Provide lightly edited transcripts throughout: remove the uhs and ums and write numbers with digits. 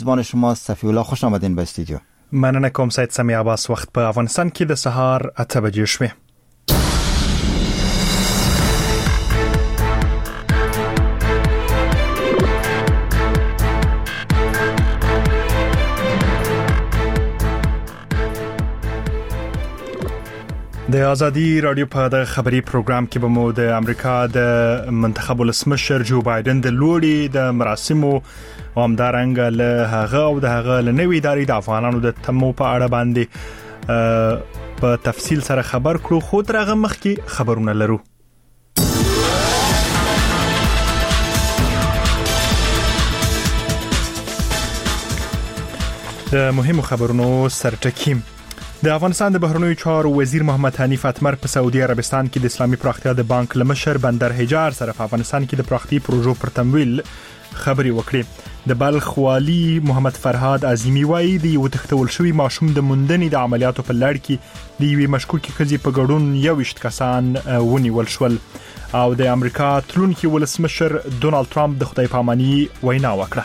زبان شما صفی الله، خوش آمدین به استودیو. مننه کوم سید سمی عباس. وخت په افغانستان کې د سهار 8 بجې شوه. د ازادي رادیو په د خبري پروګرام کې به مو د امریکا د منتخب ولسمشر جو بایدن د لوړي د مراسمو او همدارنګ له هغه او د هغه له نوې ادارې د افغانانو د تمو په اړه باندې په تفصیل سره خبر کړو. خو تر هغه مخکې خبرونه لرو. د مهمو خبرونو سرټکی. د افغانستان د بهرنیو چارو وزیر محمد حنیف اتمر په سعودي عربستان کې د اسلامي پراختیا د بانک لمشر بندر حجار سره په افغانستان کې د پراختي پروژو پر تمویل خبري وکړي. د بلخ والی محمد فرهاد عظیمی وایي د یو تختول شوی ماشوم د موندنې د عملیاتو په لړ کې د یوې مشکوکې ښځې په ګډون 21 کسان ونیول شول او د امریکا تلونکي ولسمشر ډونالد ټرمپ د خدای پاماني وینا وکړه.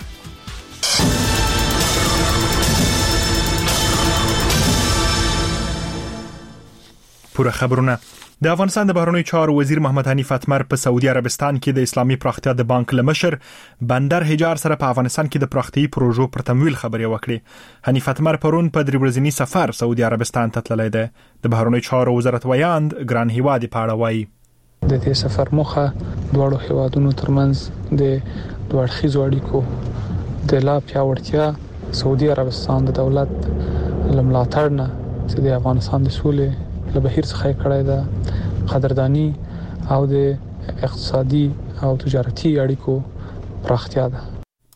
پوره خبرونه. د افغانستان د بهرنیو چارو وزیر محمد حنیف اتمر په سعودي عربستان کې د اسلامي پراختیا د بانک لمشر بندر حجار سره په افغانستان کې د پراختي پروژو پر تمویل خبري وکړي. حنیف اتمر پرون په 3 ورځنی سفر سعودي عربستان ته تللی دی. د بهرنیو چارو وزارت ویاند ګران هیواد په اړه وایي د دې سفر موخه دوه هیوادونو ترمنځ د دوه اړخیزو اړیکو د لا پیاوړتیا، سعودي عربستان د دولت لملاتړ نه چې د افغانستان د سولې له بهیر څخه کړای دا قدردانی او د اقتصادي او تجارتي اړیکو پراختیا ده.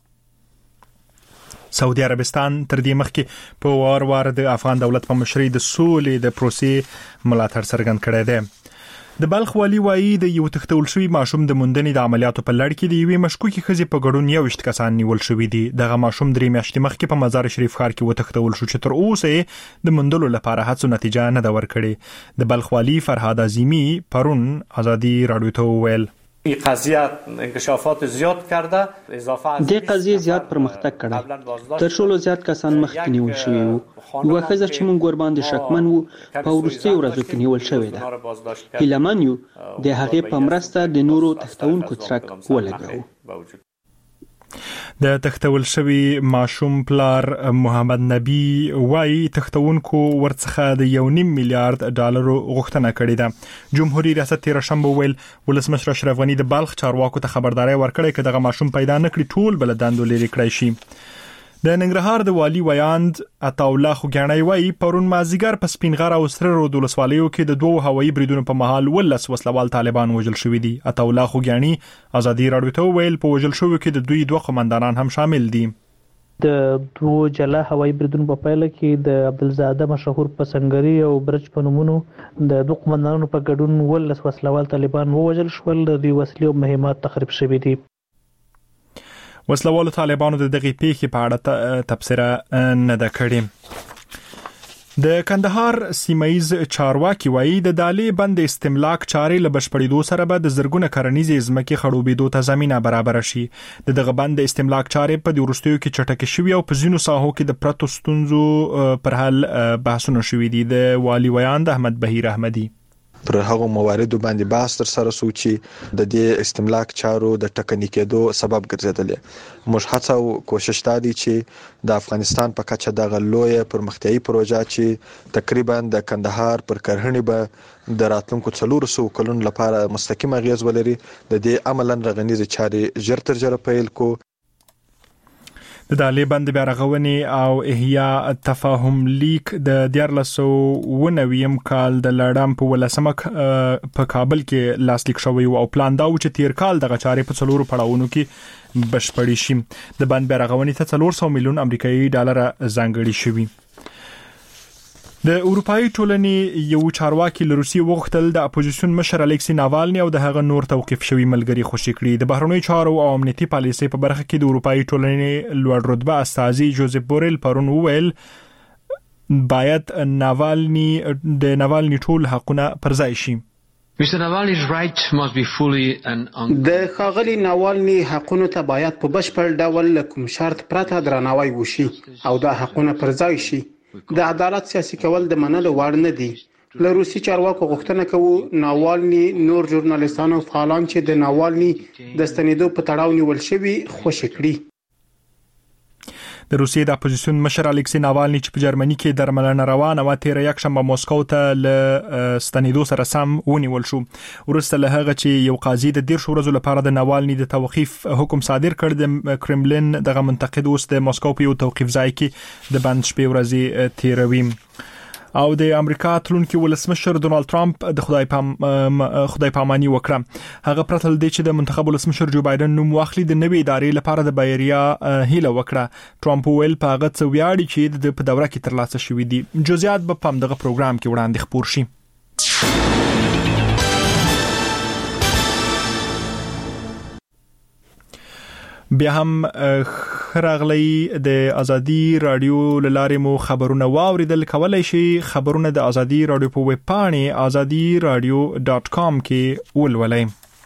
سعودي عربستان تر دې مخکې په وار د افغان دولت په مشرۍ د سولې د پروسې ملاتړ څرګند کړی دی. د بلخ والی وایي د یو تختول شوی ماشوم د موندنې د عملیاتو په لړ کې د یوې مشکوکې ښځې په ګډون 21 کسان نیول شوي دي. دغه ماشوم 3 میاشتې مخکې په مزار شریف ښار کې وتښتول شو چې تر اوسه د موندلو لپاره هڅو نتیجه نه ده ورکړې. د بلخ والی فرهاد عظیمی پرون ازادي رادیو ته وویل این قضیه انکشافات زیاد کرده، اضافه از دې قضیه زیات پرمختګ کړی. تر شولو زیات کسان مخکې نیول شوي وو. یو ښځه چې موږ ور باندې شکمن وو په وروستي ورځو کې نیول شوې ده. هیلمن یو د هغې په مرسته د نورو تښتونکو څرک ولګاوه. د تختول شوی ماشوم پلار محمد نبی وایي تختونکو ورڅخه د 1.5 میلیارډ ډالرو غوښتنه کړې ده. جمهوریت ریاست تیر شنبه ویل ولسمشر اشرف غنی د بلخ چارواکو ته خبرداري ورکړې چې دغه ماشوم پیدا نکړي ټول بلداندو لري کړی شي. د ننګرهار د والی ویاند عطاالله خوګیاڼی وایي پرون مازیګر په سپینغر او سره رود ولسوالیو کې د 2 هوایي بریدونو په مهال ولس وسلوال طالبان وژل شوي دي. عطاالله خوګیاڼی ازادي رادیو ته ویل په وژل شوو کې د دوی 2 قومندانان هم شامل دي. د 2 جلا هوایي بریدونو په پایله کې د عبدالزاده مشهور پسنګری او برج په نومونو د 2 قومندانانو په ګډون ولس وسلوال طالبان وژل شول. د دوی وسلې او مهمات تخریب شوي دي. وسلوالو طالبانو د دغې پیښې په اړه تبصره نه ده کړې. د کندهار سیمایز چارواکي وایي د دالې بند استملاک چارې له بشپړېدو سره به د زرګونه کرنیزې ځمکې خړوبېدو ته زمینه برابر شي. دغه بند استملاک چارې په د وروستیو کې چټکې شوي او په ځینو ساحو کې د پرتو ستونزو پر حل بحثونه شوي دي. د والی ویاند احمد بهیر احمدی پر هغه مواردو باندې بحث تر سره شو چې د دې استملاک چارو د ټکنیکېدو سبب ګرځیدل. موږ هڅه او کوشش دادی چې د افغانستان په کچه د غلوې پرمختیايي پروژه چې تقریبا د کندهار پر کرهڼې به د راتلونکو 400 کلونو لپاره مستقیم اغیز ولري د دې عملاً رغنیزه چارې ژر تر ژره پیل کو. د دالې بند بیا رغونې او احیا تفاهم لیک د 1990 کال د لړم په ولسمه په کابل کې لاسلیک شوی او پلان دا و چې تیر کال دغه چارې په 4 پړاوونو کې بشپړې شي. د بند بیا رغونې ته 400 میلیون امریکایي ډالر ځانګړي شوي. د اروپאי ټولنې یو چارواکي له روسیې وغوښتل د اپوزیسیون مشر الکسی ناوالني او د هغه نور توقیف شوی ملګری خوشی کړي. د بهرنیو چارو او امنیتي پالیسۍ په برخه کې د اروپאי ټولنې لوړ رتبه استازي جوزف بورل پرون وویل باید د ناوالني ټول حقونه پر ځای شي. د ښاغلي ناوالني حقونو ته باید په بشپړ ډول له کوم شرط پرته درناوی وشي او دا حقونه پر ځای شي. د عدالت سیاسي کول د منلو وړ نه دي. له روسي چارواکو غوښتنه کوو ناوالني نور ژورنالیستان او فعالان چې د ناوالني د ستنېدو په تړاو نیول شوي خوشي کړي. د روسیې د اپوزیسیون مشر الکسی ناوالني چې په جرمني کې درملنه روانه و 13 یکشنبه موسکو ته ل ستنېدو سره سم ونیول شو. ورسته له هغه چې یو قاضي د 10 ورځې لپاره د ناوالني د توقيف حکم صادر کړ، د کرملین دغه منتقد اوس د موسکو په یو توقيف ځای کې د بند شپې ورځې تیروي. او د امریکا تلونکي ولسمشر ډونالد ټرمپ د خدای پاماني وکړه. هغه پرته ل دې چې د منتخب ولسمشر جو بایدن نوم واخلي د نوې ادارې لپاره د بایریا هیله وکړه. ټرمپ ویل په هغه څه ویاړي چې د په دوره کې ترلاسه شوې دي. جزئیات به په دغه پروګرام کې وړاندې خپور شي. بیا هم خراغلی د ازادي رادیو لاره مو خبرونه واوریدل کولای شي. خبرونه د ازادي رادیو په ویب پاڼه azadiradio.com کې ولولئ.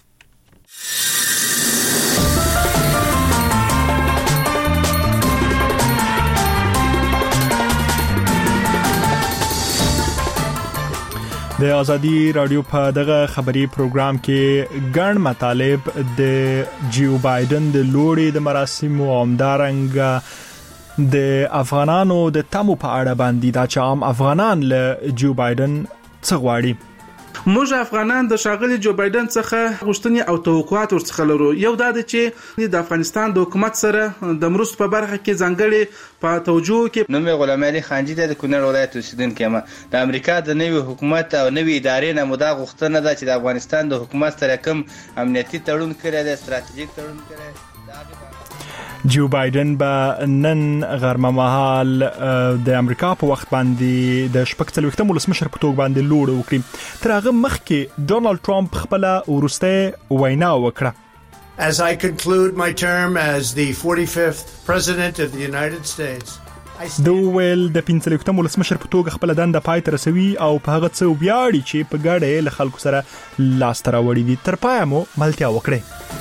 د ازادي رادیو په دغه خبري پروګرام کې ګڼ مطالب د جو بایدن د لوړې د مراسمو همدارنګه د افغانانو د تمو په اړه باندې دا چې عام افغانان له جو بایدن څه غواړي. موږ افغانان د شاغلي جو بایدن څخه غوښتنې او توقعات ورڅخه لرو. یو دا دی چې د افغانستان د حکومت سره د مرستو په برخه کې ځانګړي په توجه کې نوم غلام علي خانجي د کونړ ولایت اوسیدونکی یم. د امریکا د نوي حکومت او نوي ادارې نه مودا غوښتنه ده چې د افغانستان د حکومت سره کوم امنیتي تړون کړی دی، ستراتیژیک تړون کړی. جو بایدن به نن غرمه مهال د امریکا په وخت باندې د 40 ولسمشر په توګه باندې لوړ وکړي. تر هغه مخکې ډونالد ټرمپ خپل ورسته وینا وکړه. As I conclude my term as the 45th president of the United States, د ویل د 45 ولسمشر په توګه خپل دنده پای ته رسوي او په هغه څه ویاړي چې په ګډه له خلکو سره لاس ته راوړي دي. تر پایه مو ملتیا وکړي.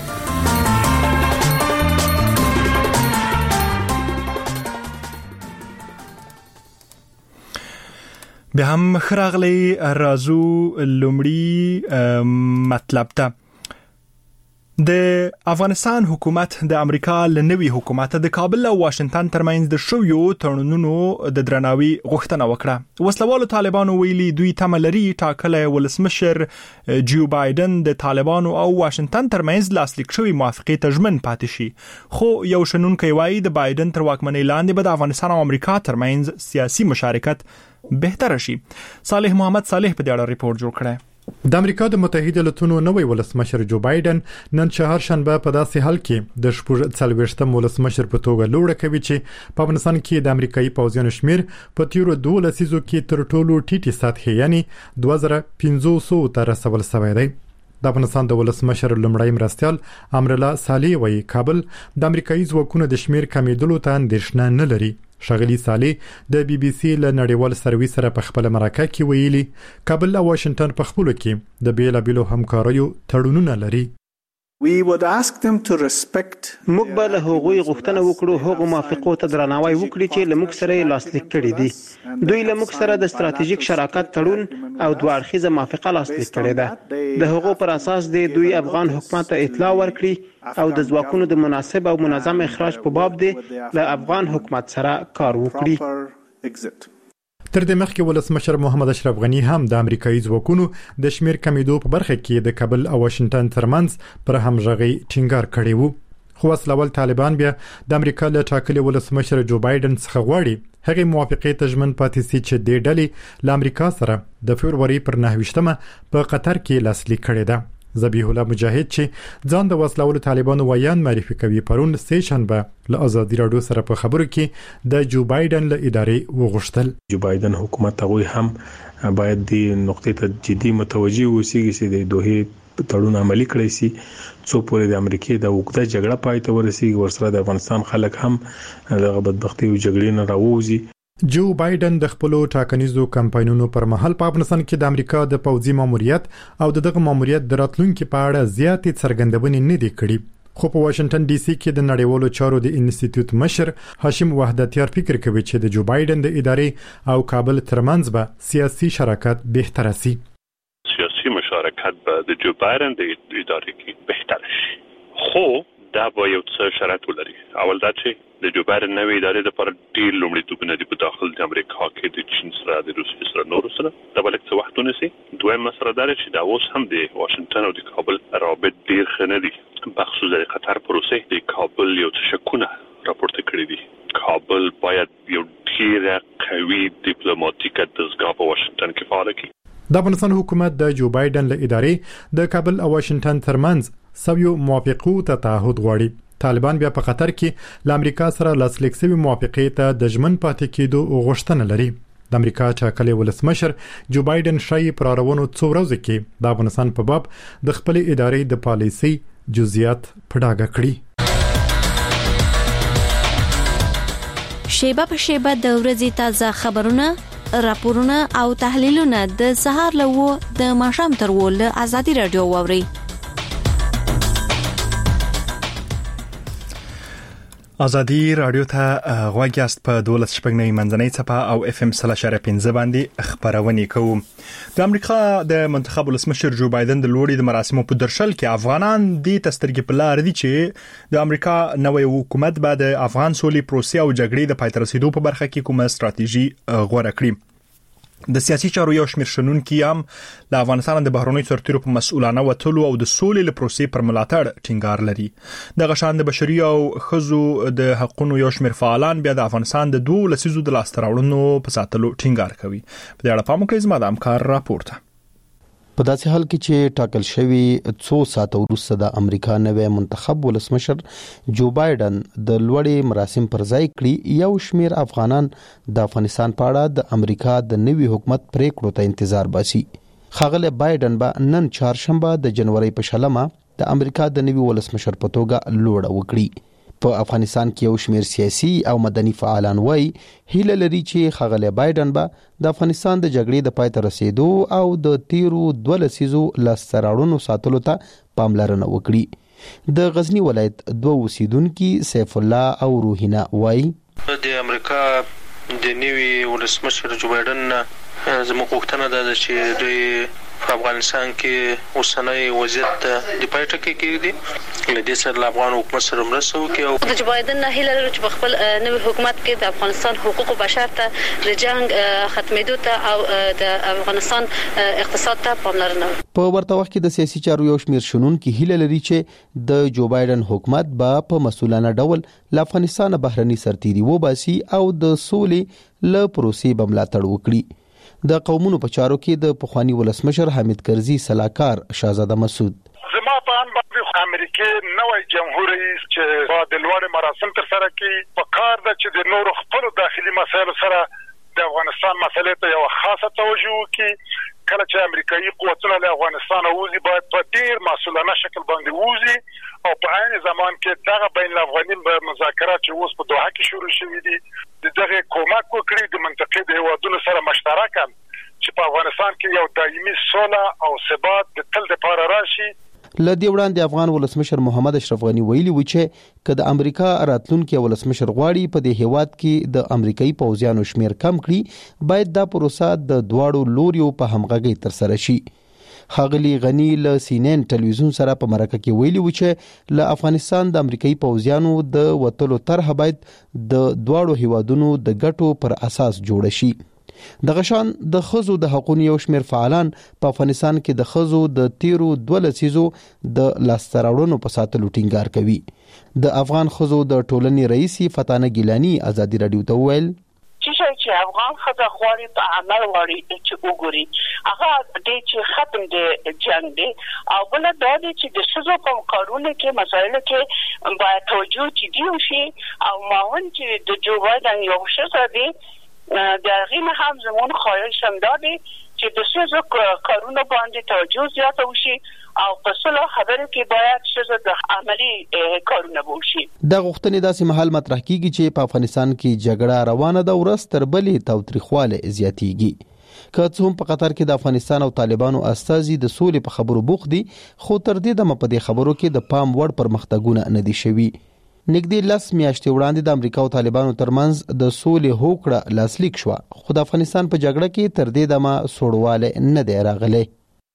به هم خراغلی رازو لومړی مطلب ته د افغانستان حکومت د امریکا لنوي حکومت د کابل او واشنگټن ترمنځ د شویو تړونونو د درناوي غوښتنه وکړه. وسلوالو طالبانو ویلي دوی تملري ټاکله ولسمشر جو بایدن د طالبانو او واشنگټن ترمنځ لاسلیک شوی موافقه ته ژمن پاتې شي. خو یو شنونکي وایي د بایدن تر واکمنۍ لاندې به د افغانستان او امریکا ترمنځ سیاسي مشارکت بهتر شي. صالح محمد صالح په دې اړه ریپورت جوړ کړی. د امریکا د متحده ایالاتونو نوې ولسمشر جو بایدن نن چهارشنبه په داسې حال کې د 40 ولسمشر په توګه لوړ کوي چې په افغانستان کې د امریکایي پوځیانو شمیر په تیرو 2 لسیزو کې تر ټولو ټیټه سطح یعنی 2500 ته رسول شوی دی. د افغانستان د ولسمشر لومړی مرستیال امرالله صالح وایي کابل د امریکایي ځواکونو د شمیر کمیدلو ته اندېښنه نه لري. شاغلی صالح د بي بي سي له نړیوال سرویس سره په خپل مرکه کې ویلي کابل او واشنگټن په خپل کې د بیلابیلو همکاریو تړونونه لري. موږ به له هغوی غوښتنه وکړو هغه موافقو ته درناوی وکړي چې له موږ سره لاسلیک کړي دي. دوی له موږ سره د ستراتیژیک شراکت تړون او دوه اړخیزه موافقه لاسلیک کړې ده. د هغو پر اساس دوی افغان حکومت ته اطلاع ورکړي او د ځواکونو د مناسب او منظم اخراج په باب د افغان حکومت سره کار وکړي. تر دې مخکې ولسمشر محمد اشرف غنی هم د امریکایي ځواکونو د شمیر کمیدو په برخه کې د کابل او واشنگټن ترمنځ پر همغږي ټینګار کړی وو. خو وسلوال طالبان بیا د امریکا له ټاکلي ولسمشر جو بایدن څخه غواړي هغه موافقه ته ژمن پاتې سي چې د ډلې له امریکا سره د فبرवरी پر 9 په قطر کې لاسلیک کړی ده. ذبیح الله مجاهد چې ځان د وسلوالو طالبانو ویان معرفي کوي پرون سه شنبه له ازادي رادیو سره په خبرو کې د جو بایدن له ادارې وغوښتل. جو بایدن حکومت هغه هم باید د نقطې ته جدي متوجي وسی چې د دوه تړون عملی کړی سي څو پورې د امریکای د وګړه جګړه پای ته ورسیږي ورسره د افغانستان خلک هم د بدبختی او جګړې نه راووزي. جو بایدن د خپل ټاکنیزو کمپاینونو پر مهال په افغانستان کې د امریکا د پوځي ماموریت او دغه ماموریت د راتلونکو په اړه زیاتې څرګندونې نه دي کړې، خو په واشنگټن ډي سي کې د نړیوالو چارو د انسټیټیوټ مشر هاشم وحدتیار فکر کوي چې د جو بایدن د ادارې او کابل ترمنځ به سیاسي شراکت بهتر شي. سیاسي مشارکت به د جو بایدن د ادارې کې بهتر شي، خو دا به یو څه شرط ولري. اول دا چې د جو بایدن نوې ادارې لپاره ډېر لومړیتوبونه دي په داخل د امریکا کې د چین سره د روسیې سره نورو سره دا به لږ څه وخت ونیسي. دویم مسله دا چې دا اوس هم د واشنگټن او د کابل روابط ډېر ښه نه دي، بخصوص د قطر پروسې د کابل یو څه شکونه راپورته کړي دي. کابل باید یو ډېر قوي ډیپلوماټیکه دستګاه په واشنگټن کې فعال کړي. د افغانستان حکومت د جو بایدن له ادارې د کابل او واشنگټن ترمنځ سویو موافقو ته تعهد غواړي. طالبان بیا په قطر کې له امریکا سره لاسلیک شوی موافقې ته د ژمن پاتې کېدو غوښتنه لري. د امریکا ټاکلي ولسمشر جو بایدن شایي پر اړونو څو ورځې کې د افغانستان په باب د خپل ادارې د پالیسي جزئیات په ډاګه کړي. شیبه په شیبه د ورځې تازه خبرونه، راپورونه او تحلیلونه د سهار له د ماښام تر ول ازادي رادیو ووري. ازادي رادیو ته غواګیاست په 12 شپږنۍ منځنۍ صفه او اف ام 3.15 باندې خبرونه کوو. د امریکا د منتخب ولسمشر جو بایدن د لوړې د مراسمو په درشل کې افغانان د تسترګې په لار دي چې د امریکا نوې حکومت بعد افغان سولې پروسې او جګړې د پای ته رسیدو په برخه کې کومه ستراتیژي غوړه کړې. د سیاسي چارو یو شمېر شنونکي هم د افغانستان د بهرنیو سرتیرو په مسؤلانه وټلو او د سولې له پروسې پر ملاتړ ټینګار لري. د غشان د بشري او خزو د حقوقو یو شمېر فعالان بیا د افغانستان د 2 لسیزو د لاستراوړنو په ساتلو ټینګار کوي. په دې اړه پام وکړئ زما د همکار راپورته. په داسې حال کې چې ټاکل شوی 2 ساعت وروسته د امریکا نوې منتخب ولسمشر جو بایدن د لوړې مراسم پر ځای کړی، یو شمېر افغانان د افغانستان په اړه د امریکا د نوي حکومت پریکړو ته انتظار باسي. ښاغلی بایدن به نن چهارشنبه د جنوري په 16 د امریکا د نوي ولسمشر په توګه لوړه وکړي. په افغانستان کې یو شمېر سیاسي او مدني فعالان وایي هیله لري چې ښاغلی بایدن به د افغانستان د جګړې د پای ته رسیدو او د تیرو 2 لسیزو لاسته راوړنو ساتلو ته پاملرنه وکړي. د غزنی ولایت 2 اوسیدونکي سیف الله او روحینا وایي د امریکا د نوي ولسمشر جو بایدن زموږ غوښتنه ده چې دوی په افغانستان کې اوسنۍ وضعیت د پایټه کې کېږي د دې سره افغان حکومت سره مرسته وکړي او د جو بایدن نه هیله لري چې په خپل نوي حکومت کې د افغانستان حقوق بشر ته د جنگ ختمېدو ته او د افغانستان اقتصاد ته پاملرنه وکړي. په ورته وخت کې د سیاسي چارو یو شمېر شنونکي هیله لري چې د جو بایدن حکومت به په مسؤلانه ډول له افغانستان بهرني سرتیري وباسي او د سولې له پروسې به ملاتړ وکړي. د قومونو په چارو کې د پخوانی ولسمشر حامد کرزي سلاکار شاهزاده مسعود زما په ان باندې امریکای نوې جمهور رئیس چې د لوړ مراسم تر سره کې په کار د چې د نورو خپل داخلي مسایلو سره د افغانستان مسلې ته یو خاصه توجه وکړي. کله چې امریکایي قوتونه له افغانستان وځي باید په ډیر مسؤلانه شکل باندې وځي او په عین زمان کې دغه بین الافغاني مذاکرات چې اوس په دوحه کې شروع شوي دي دغه کومک وکړي د منطقې د هیوادونو سره مشترکاً چې په افغانستان کې یو دایمي سوله او ثبات د تل لپاره راشي. لدی وړاندې افغان ولسمشر محمد اشرف غنی ویلي و چې که د امریکا راتلونکي ولسمشر غواړي په دې هیواد کې د امریکایي پوځیانو شمیر کم کړي باید دا پروسه د دواړو لوریو په همغږۍ تر سره شي. ښاغلي غنی له CNN ټلویزیون سره په مرکه کې ویلي و چې له افغانستان د امریکایي پوځیانو د وټلو طرحه باید د دواړو هیوادونو د ګټو پر اساس جوړ شي. د غشان د خزو د حقوقو یو شمېر فعالان په افغانستان کې د خزو د تیرو 2 لسیزو د لاستراوړنو په ساتلو ټینګار کوي. د افغان خزو د ټولنې رئیس فتانه ګیلانی ازادي رادیو ته ویل چې افغان خزه خواري په عمل وړي چې وګوري هغه د چې ختم د جنگ دی او بل دا دی چې د شزو په قانون کې مسایل کې باید توجه جدي وشي او ماون چې د جو بایدن یو شزه دی د غینه هم زمون خواهش هم دادی چې د ښځو کارونو باندې توجه زیاته وشي او په صلح خبرو کې باید ښځو د عملی کارونه وشي. د غوښتنې داسې مهال مطرح کیږي چې په افغانستان کې جګړه روانه ده، ورځ تر بلې تاوتریخواله زیاتېږي. که څه هم په قطر کې د افغانستان او طالبانو استازي د سولې په خبرو بوخت دي، خو تر دې دمه په دې خبرو کې د پام وړ پرمختګونه نه دي شوي. نږدې 10 میاشتې وړاندې د امریکا او طالبانو ترمنځ د سولې هوکړه لاسلیک شوه، خو د افغانستان په جګړه کې تر دې دمه سوړواله نه دی راغلی.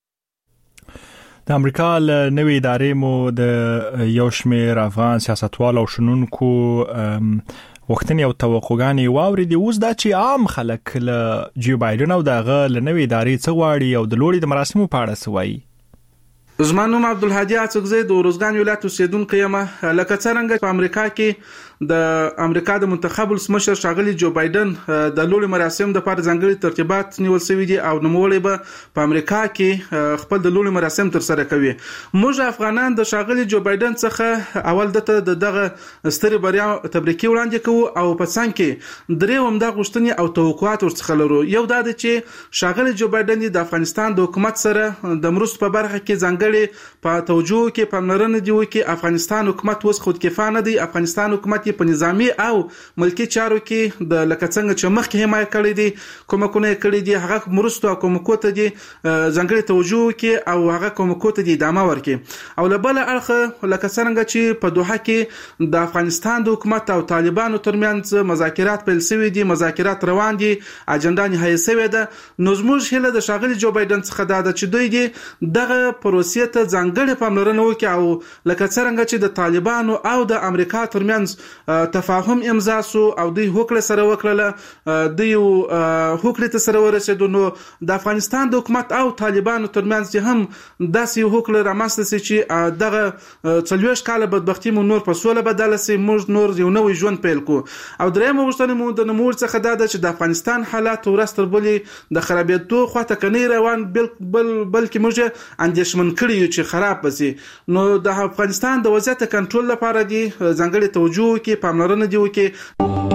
د امریکا له نوې ادارې مو د یو شمېر افغان سیاستوالو او شنونکو وختنی او توقعګانې واوریدي. اوس دا چې عام خلک له جو بایدن او دغه له نوې ادارې څه غواړي او د لوړې د مراسمو په اړه څه وایي. زمانوم عبدالهادي اڅکزی د روزګان ولایت اوسیدونکی یم. لکه څرنګه په امریکا کې د امریکا د منتخب ولسمشر ښاغلي جو بایدن د لوړې مراسم د لپاره ځانګړي ترتیبات نیول شوي دي او نوموړی به په امریکا کې خپل د لوړې مراسم تر سره کوي. موږ افغانان د ښاغلي جو بایدن څخه اول دته دغه سترې بریا تبریکي وړاندې کوو او په څنګ کې درې همدا غوښتنې او توقعات ورڅخه لرو. یو دا دی چې ښاغلي جو بایدن د افغانستان د حکومت سره د مرستو په برخه کې ځانګړي په توجه کې پاملرنه دی وکړي. افغانستان حکومت اوس خودکفا نه دی. افغانستان حکومت په نظامی او ملکی چارو کې د لکه څنګه چې مخکې حمایت کړی دی، کومکونه کړی دي، هغه مرستو او کومکو ته دي ځانګړي توجه کې او هغه کومکو ته دي ادامه ورکړي. او له بل اړخه لکه څنګه چې په دوحه کې د افغانستان د حکومت او طالبانو ترمنځ مذاکرات پیل شوي دي، مذاکرات روان دي، اجنډا نهایی شوې ده. نو زموږ هیله د ښاغلي جو بایدن څخه دا ده چې دوی دي دغه پروسې ته ځانګړي پاملرنه وکړي او لکه څرنګه چې د طالبانو او د امریکا ترمنځ تفاهم امضا سو او دوی هوکړه سره وکړه، دوی هوکړه ته سره ورسېدو. نو د افغانستان د حکومت او طالبانو ترمنځ هم داسې هوکړه رامنځته شي چې دغه 40 کاله بدبختي مو نور په سوله بدل شي، موږ نور یو نوې ژوند پیل کو. او درېمه غوښتنه مو د نمور څخه دا ده چې د افغانستان حالات ورځ تر بلې د خرابېدو خواته کني روان بلکې موږ اندېښمن کړي یو چې خراب بشي. نو د افغانستان د وضعیت کنټرول لپاره دي ځانګړي توجه کې پاملرنه دی وکړي.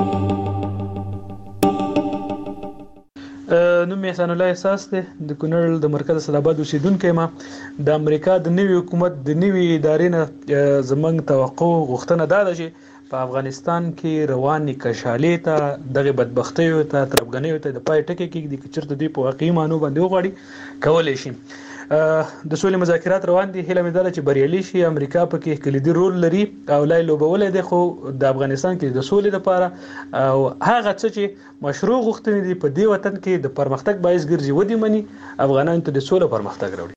نوم احسان الله احساس دی، د کونړ د مرکز اسلامآباد اوسیدونکی یم. د امریکا د نوي حکومت د نوي ادارې نه زموږ توقع غوښتنه دا ده چې په افغانستان کې رواني کشالې ته دغه بدبختیو ته تربګنیو ته د پای ټکی کې د چرته دی په واقعي مانو باندې وغواړي کولای شي. د سولې مذاکرات روان دي، هیله مې ده چې بریالي شي. امریکا پکې کلیدي رول لري او لای لوبولای دی، خو د افغانستان کې د سولې لپاره او هغه څه چې مشروع غوښتنې دي په دې وطن کې د پرمختګ باعث ګرځي ودی مني افغانانو ته د سولې پرمختګ راوړي.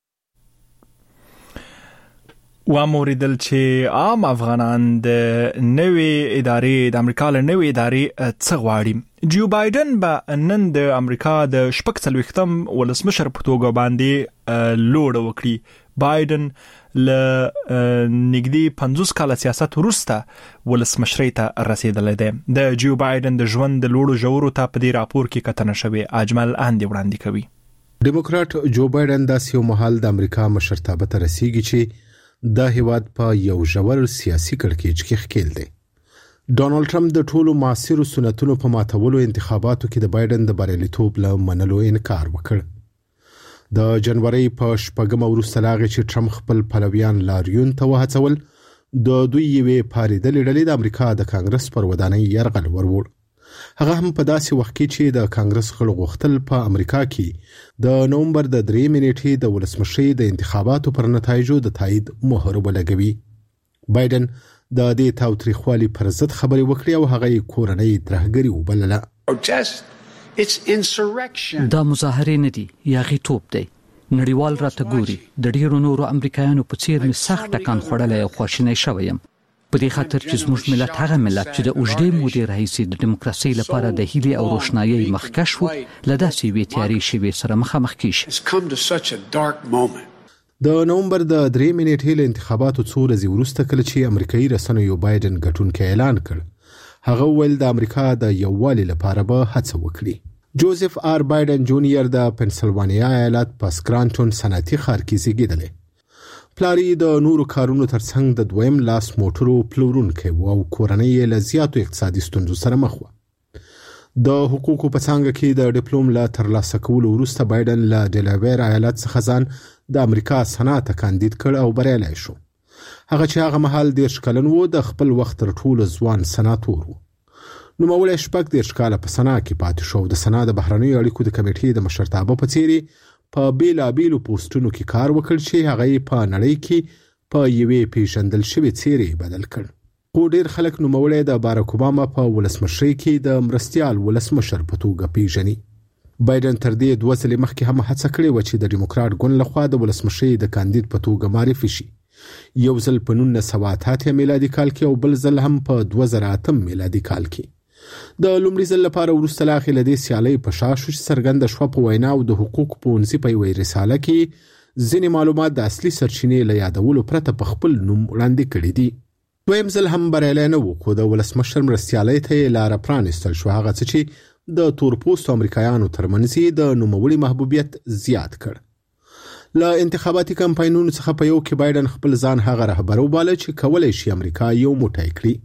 واموریدل چې عام افغانان د نوې ادارې د امریکا له نوې ادارې څه غواړي. جو بایدن به نن د امریکا د 40م ولسمشر په توګه باندې لوړ وکړي. بایدن له نږدې 50 کاله سیاست وروسته ولسمشرۍ ته رسیدلی دی. د جو بایدن د ژوند د لوړو ژورو ته په دې راپور کې کتنه شوې. اجمل اندې وړاندې کوي. ډیموکراټ جو بایدن د یو محل د امریکا مشرتابه ته رسیږي چې د هیواد په یو ژور سیاسي کړکېچ کې ښکیل دی. ډونالد ټرمپ د ټولو معاصرو سنتونو په ماتولو انتخاباتو کې د بایدن د بریالیتوب له منلو انکار وکړ. د جنوري په 4 وروسته لاغې چې ټرمپ خپل پلویان لاریون ته وهڅول، د دوی یوې پارېدلې ډلې د امریکا د کانګرس پر ودانۍ یرغل وروړ. هغه هم په داسې وخت کې چې د کانګرس غړو غوښتل په امریکا کې د نومبر د 3 نیټې د ولسمشرۍ د انتخاباتو پر نتایجو د تایید مهر ولګوي. بایدن د دې تاوتریخوالي پر ضد خبرې وکړې او هغه یې کورنۍ ترهګري وبلله. دا مظاهرې نه دي، یاغیتوب دی. نړیوال راته ګوري. د ډیرو نورو امریکایانو په څیر مې سخت ټکان خوړلی او خواشینی شوی یم. په دې خاطر چې زموږ ملت هغه ملت چې د اوږدې مودې راهیسې د دیموکراسۍ لپاره د هیلې او روښنایۍ مخکښ وو، له داسې یوې تیارې شېبې سره مخامخ کېږي. د نومبر د 3 نیټې له انتخاباتو څو ورځې وروسته کله چې امریکایي رسنیو بایدن ګټونکی اعلان کړ، هغه ویل د امریکا د یووالي لپاره به هڅه وکړي. جوزف آر بایدن جونیئر د پنسلوانیا ایالت په سکرانټون صنعتي ښار کې زیږېدلی. پلار یې د نورو کارونو ترڅنګ د دویم لاس موټرو پلورونکی و او کورنۍ یې له زیاتو اقتصادي ستونزو سره مخ وه. د حقوقو په څنګه کې د ډیپلوم لا ترلاسه کولو وروسته بایدن له ډیلاویر ایالت څخه ځان د امریکا سنات کاندید کړ او بریالی شو. هغه چې هغه مهال 10 کلن و د خپل وخت تر ټولو ځوان سناتور و. نوموړی 10 کاله په سنا کې پاتې شو. د سنا د بهرنیو اړیکو د کمیټې د مشرتابه په څیر په بیلابیلو پوسټونو کې کار وکړ چې هغه په نړۍ کې په یوې پیژندل شوې څیرې بدل کړ. خو ډیر خلک نوموړی د باراک اوباما په ولسمشرۍ کې د مرستیال ولسمشر په توګه پیژني. بایدن تر دې 2 ځلې مخکې هم هڅه کړې و چې د ډیموکرات ګوند لخوا د ولسمشرۍ د کاندید په توګه معرفي شي. یو ځل په 1988 میلادي کال کې او بل ځل هم په 2008 میلادي کال کې. د لومړي ځل لپاره وروسته لا خلک د سیالۍ په شا شو چې څرګنده شوه په وینا او د حقوق پوهنځي په یوې رساله کې ځینې معلومات د اصلي سرچینې له یادولو پرته په خپل نوم وړاندې کړي دي. دویم ځل هم بریالی نه و خو د ولسمشر مرستیالۍ ته یې لاره پرانیستل شو، هغه څه چې د تورپوستو امریکایانو ترمنځ یې د نوموړي محبوبیت زیات کړ. له انتخاباتي کمپاینونو څخه په یو کې بایدن خپل ځان هغه رهبر وباله چې کولی شي امریکا یو موټی کړي.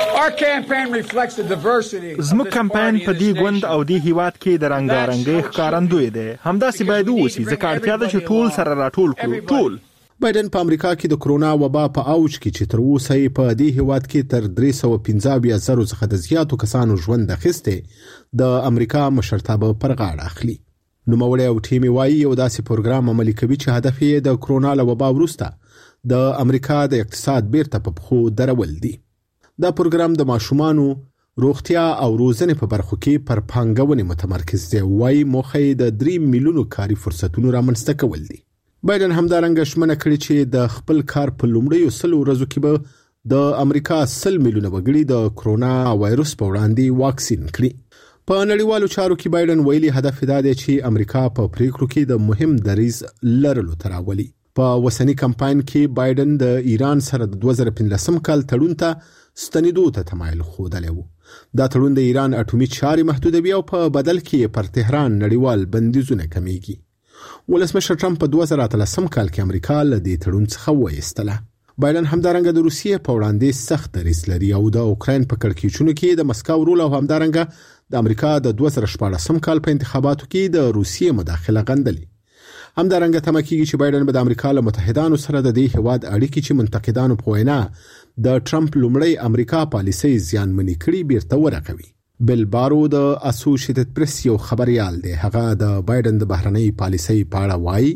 زموږ کمپاین په دې ګوند او دې هیواد کې د رنګارنګۍ ښکارندوی دی. همداسې باید ووسي ځکه اړتیا ده چې ټول سره راټول کړو. ټول بایدن په امریکا کې د کرونا وبا په اوج کې چې تر اوسه یې په دې هیواد کې تر 315,000 څخه د زیاتو کسانو ژوند اخیستی د امریکا مشرتابه پر غاړه اخلي. نوموړی او ټیم وایي یو داسې پروګرام عملي کوي چې هدف یې د کرونا له وبا وروسته د امریکا د اقتصاد بیرته په پښو درول دي. دا پروګرام د ماشومانو روغتیا او روزنې په برخو کې پر پانګونې متمرکز دی. وایي موخه یې د 3 میلیونو کاري فرصتونو رامنځته کول دي. بایدن همدارنګه ژمنه کړې چې د خپل کار په لومړیو 100 ورځو کې به د امریکا 100 میلیونه وګړي د کرونا وایروس په وړاندې واکسین کړي. په نړیوالو چارو کې بایدن ویلي هدف دا دی چې امریکا په پریکړو کې د مهم دریځ لرلو ته راولي. په وسنی کمپاین کې بایدن د ایران سره د 2015 کال تړون ته ستنېدو ته تمایل ښودلی و. دا تړون د ایران اټومي چارې محدودوي او په بدل کې پر تهران نړیوال بندیزونه کمیږي. ولسمشر ټرمپ په 2013 کال کې امریکا له دې تړون څخه وایستله. بایدن همدارنګه د روسیې په وړاندې سخت دریځ لري او د اوکراین په کړکېچونو کې د مسکو رول او همدارنګه د امریکا د 2014 کال په انتخاباتو کې د روسیې مداخله غندلې. همدارنګه تمه کېږي چې بایدن به د امریکا له متحدانو سره د دې هیواد اړیکې چې منتقدانو په وینا د ټرمپ لومړی امریکا پالیسۍ زیانمنې کړي بیرته ورغوي. بل بارو د اسوسییټډ پریس یو خبريال دی. هغه د بایدن د بهرنۍ پالیسۍ په اړه وایي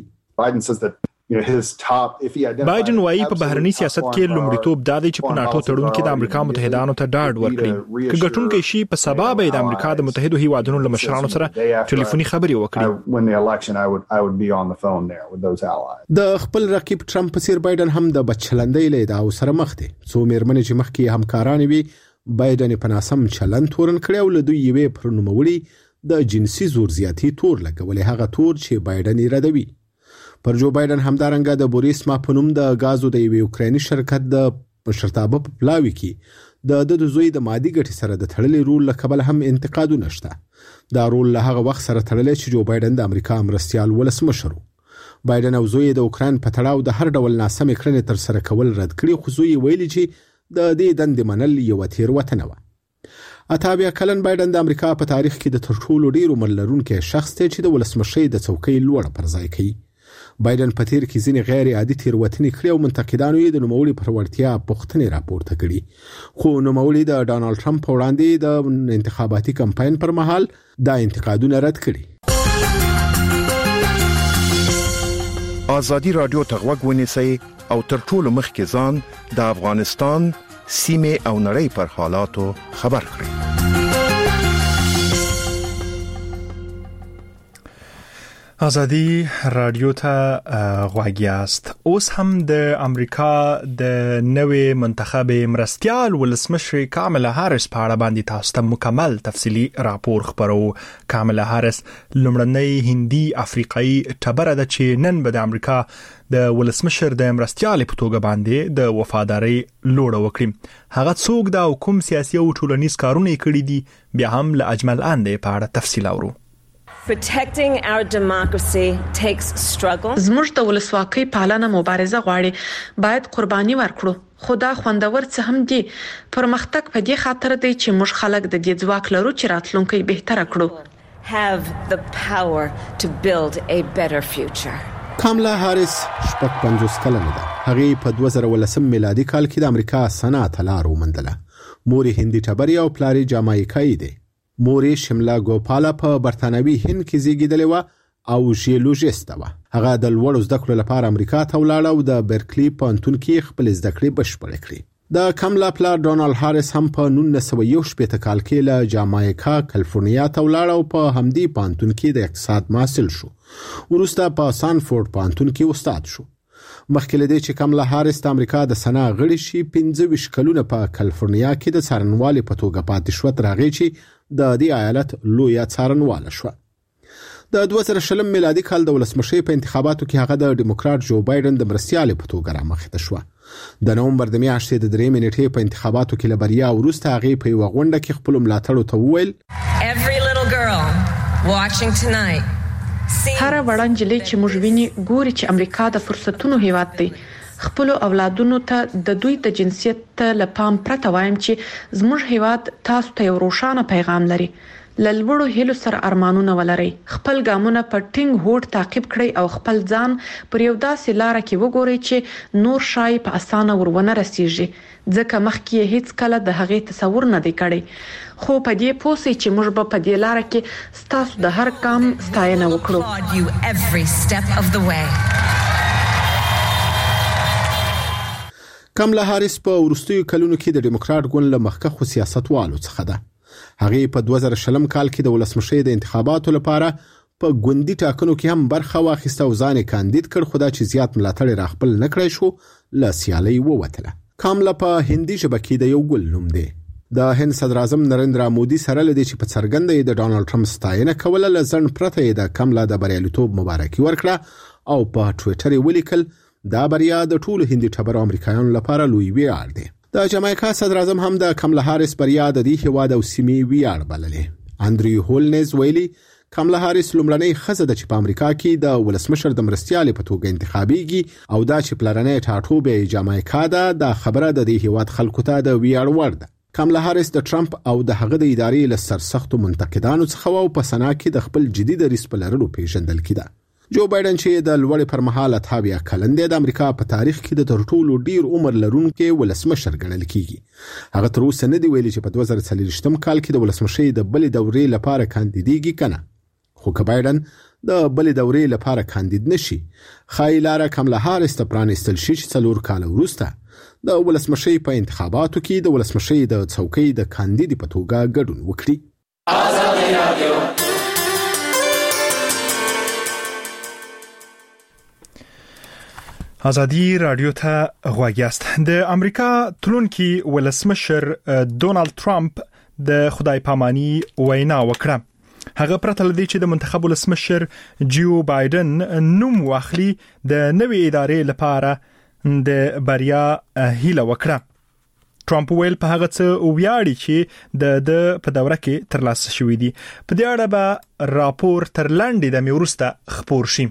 بایدن وایي په بهرني سیاست کې لومړیتوب دا دی چې په ناتو تړون کې د امریکا متحدانو ته ډاډ ورکړي. که ګټونکی شي په سبا به د امریکا د متحدو هیوادونو له مشرانو سره ټلیفوني خبرې وکړي. د خپل رقیب ټرمپ په څیر بایدن هم د بچلندۍ له ادعاو سره مخ دی. څو میرمنې چې مخکې همکارانې وي بایدن په ناسم چلند تورن کړی او له دوی یوې پر نوموړي د جنسي زور زیاتی تور لګولې، هغه تور چې بایدن یې ردوي. پر جو بایدن همدارنګه د بوریسما په نوم د غازو د یوې اوکرایني شرکت د مشرتابه په پلاوي کې د زوی د مادي ګټې سره د تړلې رول له کبله هم انتقادونه شته. دا رول له هغه وخت سره تړلی چې جو بایدن د امریکا مرستیال ولسمشر و. بایدن او زوی د اوکراین په تړاو د هر ډول ناسمې کړنې تر سره کول رد کړي، خو زوی ویلي چې د دې دندې منل یو تېروتنه وه. 88 کلن بایدن د امریکا په تاریخ کې د تر ټولو ډیرو عمر لرونکي شخص دی چې د ولسمشرۍ د څوکۍ لوړه پر ځای کوي. بایدن په تیر کې ځینې غیر عادي تېروتنې کړې او منتقدانو یې د نوموړي پر وړتیا پوښتنې راپورته کړي. خو نوموړي د ډانلډ ټرمپ په وړاندې د انتخاباتي کمپاین پر مهال دا انتقادونه رد کړي. ازادي رادیو ته غوږ ونیسئ او تر ټولو مخکې ځان د افغانستان سیمه او نړۍ پر حالاتو خبر کړئ. ازادي رادیو ته غوږ یاست. اوس هم د امریکا د نوې منتخب مرستیال ولسمشر کاملا هاریس په اړه باندې تاسو ته مکمل تفصیلی راپور خبرو. کاملا هاریس لومړنۍ هندي افریقایي ټبره ده چې نن به د امریکا د ولسمشر د مرستیال په توګه باندې د وفاداری لوړه وکړي. هغه څوک دا کوم سیاسي او ټولنیز کارونه کړي دي بیا هم له اجمل اندې په اړه تفصیل اورو. Protecting our democracy takes struggle. زموږ د ولسواکۍ پالنه مبارزه غواړي. باید قرباني ورکړو. خدا خوندور څه هم دي. پرمختګ په دې خاطر دی چې موږ خلک د دې ځواک لرو چې راتلونکي بهتره کړو. Have the power to build a better future. کاملا هاریس 55 کلنه ده. هغه په 2019 میلادي کال کې د امریکا صنعت لار ومندله. مور هندي ټبري او پلاري جامایکایي دي. مور شملا ګوپالا په برتانوي هند کې زیږیدلې و او ژیولوژیست و. هغه د لوړو زده کړو لپاره امریکا ته ولاړه او د برکلی پوهنتون کې خپل زده کړې بشپړې کړې. د کاملا پلار ډونالد هاریس هم په 1961 کال کې له جامایکا کالیفورنیا ته ولاړ او په همدې پوهنتون کې د اقتصاد محصل شو. وروسته په سانفورد پوهنتون کې استاد شو. مخکې له دې چې کاملا هاریس د امریکا د سنا غړي شي 15 کلونه په کالیفورنیا کې د څارنوالۍ په توګه پاتې شو تر هغه چې د دې ایالت لویه څارنواله شو. د 2020 میلادي کال د ولسمشۍ په انتخاباتو کې هغه د ډیموکرات جو بایدن د مرستیالې په توګه رامخته شو. د نومبر د میاشتې د 3 نیټې په انتخاباتو کې لبریا وروسته هغه په یو غونډه کې خپل ملاتړو ته وویل Every little girl watching tonight. هر وړاندې چې موږ ویني ګوري چې امریکا د فرصتونو هیواد دی. خپل اولادونو ته د دوی د جنسیت لپاره پرته وایم چې زموږ هیواد تاسو ته یو روښانه پیغام لري. للوړو هیلو سره ارمانونه ولرئ. خپل ګامونه په ټینګ هوډ تعقیب کړئ او خپل ځان پر یو داسې لار کې وګورئ چې نور شای په اسانه ورونه رسیږي. ځکه مخکې هیڅ کله د هغې تصور نه دی کړی. خو په دې پوسې چې موږ به په دې لار کې ستاسو د هر کام ستاینه وکړو. کاملا هاریس په وروستیو کلونو کې د ډیموکرات ګوند له مخکښو سیاستوالو څخه ده. هغه په 2020 کال کې د ولسمشۍ د انتخاباتو لپاره په ګوندي ټاکنو کې هم برخه واخیسته او ځان کاندید کړ، خو دا چې زیات ملاتړ را خپل نکړای شو ل سیالي ووتله. کاملا په هندي ژبه کې د یو ګل نوم دی. د هند صدر اعظم نریندرا مودي سره لدی چې په څرګنده د ډونالد ټرمپ ستاینه کوله لزن پرته د کاملا د بریالیتوب مبارکي ورکړه او په ټوئیټر ولیکل دا بریا د ټولو هندي ټبر امریکایانو لپاره لوی ویاړ دی. د جامایکا صدر اعظم هم د کاملا هاریس بریا د دې هیواد او سیمې ویاړ بللې. اندریو هولنز ویلي کاملا هاریس لومړنۍ ښځه ده چې په امریکا کې د ولسمشر د مرستیالې په توګه انتخابېږي او دا چې پلرنۍ ټاټوبې جامایکا ده دا خبره د دې هیواد خلکو ته د ویاړ وړ ده. کاملا هاریس د ټرمپ او د هغه د ادارې له سرسختو منتقدانو څخه او په سنا کې د خپل جدي دریځ په لرلو پیژندل کیده. جو بایدن چې د لوړې پر مهاله تابع کلن دی د امریکا په تاریخ کې د تر ټولو ډیر عمر لرونکي ولسمشر ګڼل کیږي. هغه تر اوسه نه دی ویلي چې په 2023 کال کې د ولسمشۍ د بلې دورې لپاره کاندیدېږي کنه. خو که بایدن د بلې دورې لپاره کاندید نشي خای لاره کاملا هاریس ته پرانیستل شي چې 4 کال وروسته د ولسمشۍ په انتخاباتو کې د ولسمشۍ د څوکۍ د کاندید په توګه ګډون وکړي. آزادي رادیو ازادي رادیو ته غواګیاست. د امریکا تلونکي ولسمشر ډونالد ټرمپ د خدای پاماني وینا وکړه. هغه پرته لدی چې د منتخب ولسمشر جو بایدن نوم واخلي د نوې ادارې لپاره د بریا هیله وکړه. ټرمپ ویل په هغه څه ویاړي چې د په دوره کې ترلاسه شوې دي. په دې اړه به راپور تر لاندې د میورسته خپور شي.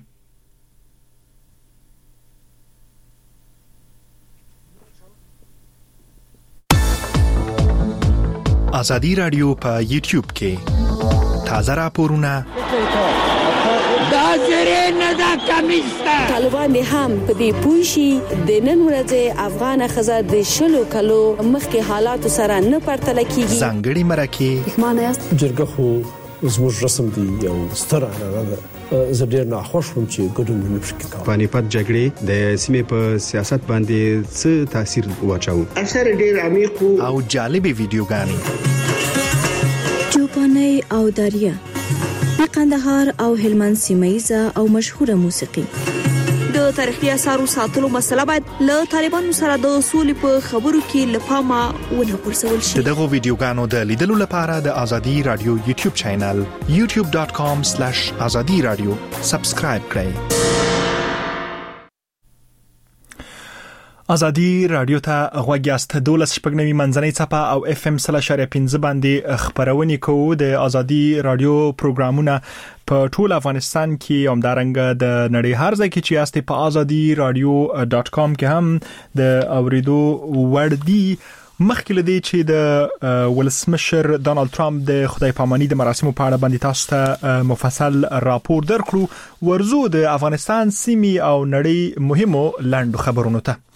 ازادي رادیو په یوټیوب کې تازه راپورونه دا زره نه دا کمیسته طالبان هم په دې پوښي د نن ورځې افغان خزه د شلو کلو مخکې حالات سره نه پرتل کیږي. ځانګړي مرکه معنی است جرګه خو زموږ رسم دی یو ستر اړه زه ډیر نه خوښ وم چې ګډون نه پکې کوم. پانیپت جګړې د سیمې په سیاست باندې څه تاثیر واچاو؟ اثر ډیر عمیق او جالب ویډیوګانې چوپاني او دریا د قندهار او هلمند سیمایزه او مشهوره موسیقي. د تاریخي اثارو ساتلو مسله باید له طالبانو سره د اصول په خبرو کې لپاره ونه پرسول شي. دغه ویډیوګانو د لیدلو لپاره د ازادي رادیو یوټیوب چینل youtube.com/azadiradio سبسکرایب کړئ. ازادي رادیو ته غوږیاست 12 شپږنوي منځنۍ صفه او اف ام 3.15 باندې خبرونه کوو د ازادي رادیو پروګرامونه په ټول افغانستان کې همدارنګه د نړۍ هر ځای کې چې یاستئ په azadiradio.com کې هم د اوریدو وړ دي. مخکې لدی چې د ولسمشر ډونالد ټرمپ د خدای پاماني د مراسمو په اړه باندې تاسو ته مفصل راپور درکړو، ورزو د افغانستان سیمې او نړۍ مهمو لاندو خبرونو ته.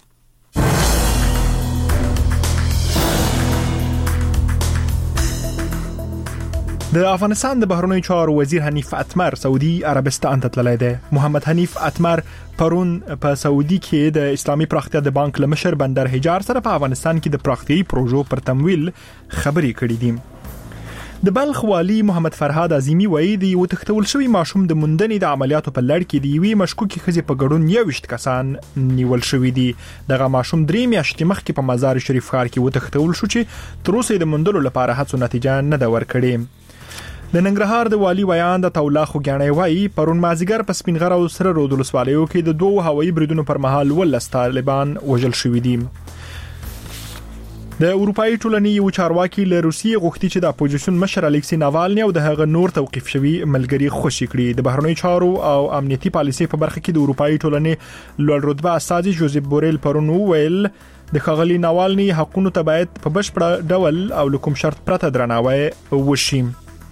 د افغانستان د بهرنیو چارو وزیر حنیف اتمر سعودي عربستان ته تللی دی. محمد حنیف اتمر پرون په سعودي کې د اسلامي پراختیا د بانک لمشر بندر حجار سره په افغانستان کې د پراختیايي پروژو پر تمویل خبرې کړې دي. د بلخ والی محمد فرهاد عظیمی وایي د یو تختول شوی ماشوم د موندنې د عملیاتو په لړ کې د یوې مشکوکې ښځې په ګډون 21 کسان نیول شوي دي. دغه ماشوم 3 میاشتې مخکې په مزار شریف ښار کې وتښتول شو چې تر اوسه د موندلو لپاره هڅو نتیجه نه ده ورکړې. د ننګرهار د والی ویان د تولا خوګیانې وایي پرون مازیګر په سپینغره او سره رود ولسوالیو کې د 2 هوایي بریدونو پر مهال ولس طالبان وژل شوي دي. د اروپאי ټولنې یو چارواکي له روسیې غوښتي چې د اپوزیشن مشر الکسی ناوالني او د هغه نور توقيف شوی ملګری خوشی کړي. د بهرنیو چارو او امنیتي پالیسي په برخه کې د اروپאי ټولنې لوړ رتبه استاذ جوزيف بوريل پرون ویل د خغلی ناوالني حقوقو ته باید په بشپړ ډول او لکم شرط پرته درناوی وشي.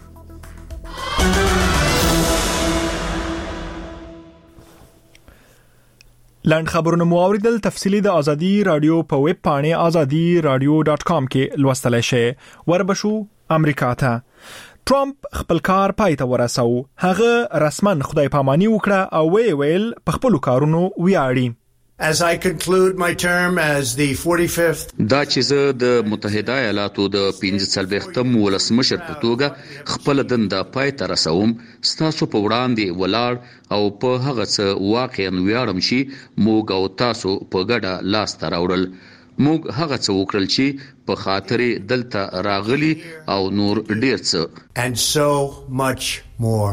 لاند خبرونه مو اوریدل. تفصیلی د ازادي رادیو په ویب پاڼه azadiradio.com کې لوستلای شئ. وربشو امریکا ته ټرمپ خپل کار پای ته ورساو. هغه رسمن خدای پاماني وکړه او ویل په خپل کارونو ویاړي. As I conclude my term as the 45th دا چې زه د متحده ایالاتو د 45م ولسمشر په توګه خپل دنده پای ته رسوم، ستاسو په وړاندې ولاړ او په هغه څه واقعا ویاړم چې موږ او تاسو په ګډه لاس ته راوړل. موږ هغه څه وکړل چې په خاطر دلته راغلي او نور ډیر څه. and so much more.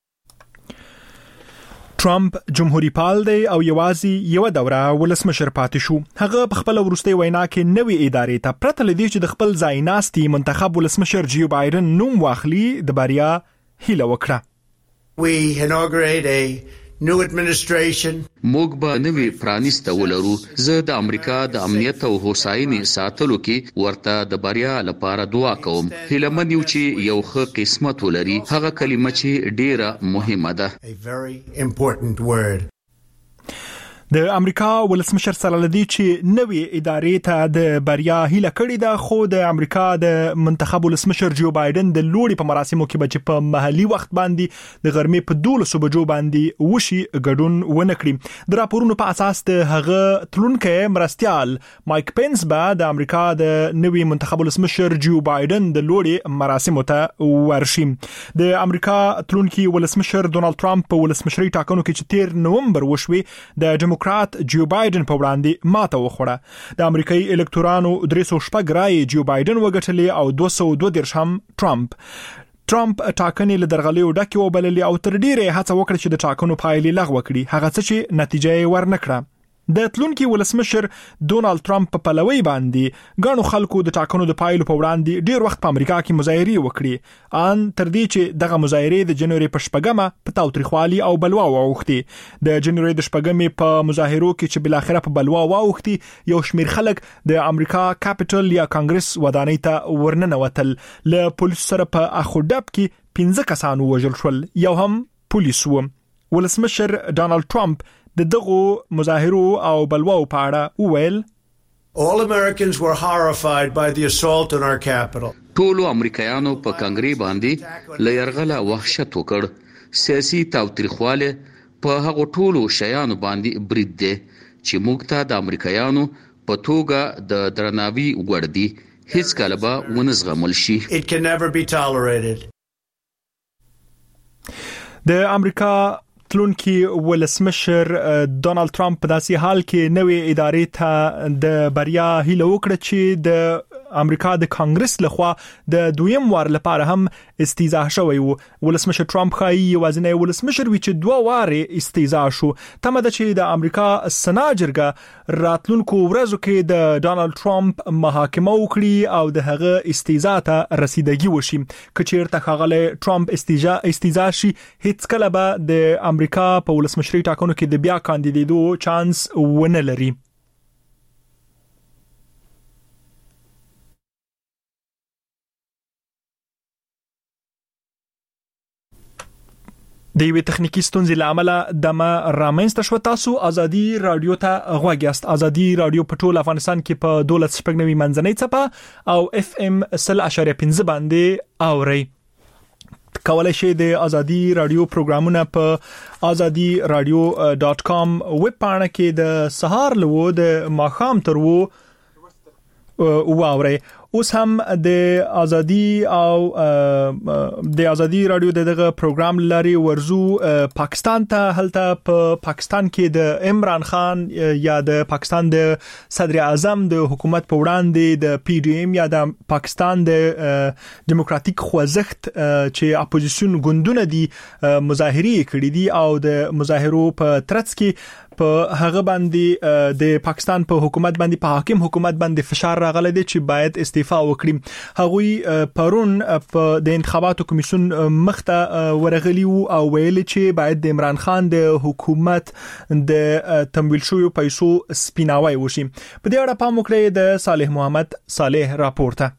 ټرمپ جمهوریت پال دی او یوازې یو دوره ولسمشر پاتې شو. هغه په خپل ورستي وینا کې نوې ادارې ته پرته لدی چې د خپل ځای ناستي منتخب ولسمشر جیو بایدن نوم واخلي د بریا هیله وکړه. We inaugurate a new administration. موږ به نوې پرانیسته ولرو. زه د امریکا د امنیت او هوساینې ساتلو کې ورته د بریا لپاره دعا کوم. هیله من یو چې یو ښه قسمت ولري. هغه کلمه چې ډیره مهمه ده. A very important word. د امریکا ولسمشر سره لدی چې نوې ادارې ته د بریا هیله کړې ده، خو د امریکا د منتخب ولسمشر جو بایدن د لوړي په مراسمو کې بچ په محلي وخت باندې د غرمې په 12 بجو باندې وشي ګډون ونه کړي. د راپورونو په اساس د هغه تلونکو مرستيال مایک پنس به د امریکا د نوې منتخب ولسمشر جو بایدن د لوړي مراسمو ته ورشي. د امریکا تلونکو ولسمشر ډونالد ټرمپ په ولسمشري ټاکنو کې چې 13 نومبر وشوي د ډیموکرات جو بایدن په وړاندې ماته وخوړه. د امریکایي الکتورانو 306 رای جو بایدن وګټلې او 202 درهم ټرمپ ټاکنې له درغلیو ډکه وبللې او تر ډیره هڅه وکړه چې د ټاکنو پایلې لغوه کړي، هغه څه چې نتیجه یې ورنکړه. د تلونکي ولسمشر ډونالد ټرمپ په پلوي باندې غاڼو خلکو د ټاکنو د پایلو په وړاندې ډیر وخت په امریکا کې مظاهرې وکړي، ان تر دې چې دغه مظاهرې د جنوري په 8مه په تاوتریخوالي او بلوا واوښتي. د جنوري د 8مې په مظاهرو کې چې بل اخره په بلوا واوښتي، یو شمیر خلک د امریکا کاپټل یا کانګرس ودانۍ ته ورننوتل. له پولیس سره په اخوډب کې 15 کسان وژل شول، یو هم پولیس و. ولسمشر ډونالد ټرمپ د دغه مظاهرو او بلواو په اړه وویل All Americans were horrified by the assault on our capital. ټولو امریکایانو په کانګري باندې له يرغله وحشت وکړ. سیاسي تاوتریخواله په هغه ټولو شیانو باندې برید دی چې موږ ته د امریکایانو په توګه د درناوي وړ دي. هیڅ کله به ونزغمل شي. It can never be tolerated. د امریکا تلونکي ولسمشر ډونالد ټرمپ په داسې حال کې نوې ادارې ته د بریا هیله وکړه چې د امریکا د کانګرس لخوا د دویم وار لپاره هم استیزاء شوی وو. ولسمشر ټرمپ خایي وزنه ولسمشر وی چې 2 واره استیزاء شو. تمه ده چې د امریکا سنا جرګه راتلونکو ورځو کې د ډانلډ ټرمپ محاکمه وکړي او د هغه استیزاء ته رسیدګي وشي. کچیرته خغله ټرمپ استیزاء شي هیڅ کله به د امریکا په ولسمشري ټاکنو کې د بیا کاندیدېدو چانس ونه لري. د یوې تخنیکی ستونزې لامل د رامنځته شو. تاسو ازادي رادیو ته غوږ یاست. ازادي رادیو په ټول افغانستان کې په 12.9 منځنۍ څپه او FM 0.5 باندې اوري. کولای شئ د ازادي رادیو پروګرامونه په azadiradio.com ویب پاڼه کې د سهار لوو د ماخام تر وو واوري. اوس هم د ازادي او د ازادي رادیو دغه پروګرام لري ورزو پاکستان ته. هلته په پاکستان کې د عمران خان یا د پاکستان د صدر اعظم د حکومت په وړاندې د PDM یا د پاکستان د دیموکراتیک خوځښت چې اپوزیشن ګوندونه دي مظاهره کړې دي او د مظاهرو په ترڅ کې په هغه باندې د پاکستان په حکومت باندې په حاکم حکومت باندې فشار راغلی دی چې باید استعفا وکړي. هغوی پرون په د انتخاباتو کمیسیون مخته ورغلی او ویل چې باید د عمران خان د حکومت د تمویل شویو پیسو سپیناوی وشي. په دې اړه پام وکړئ د صالح محمد صالح راپورته.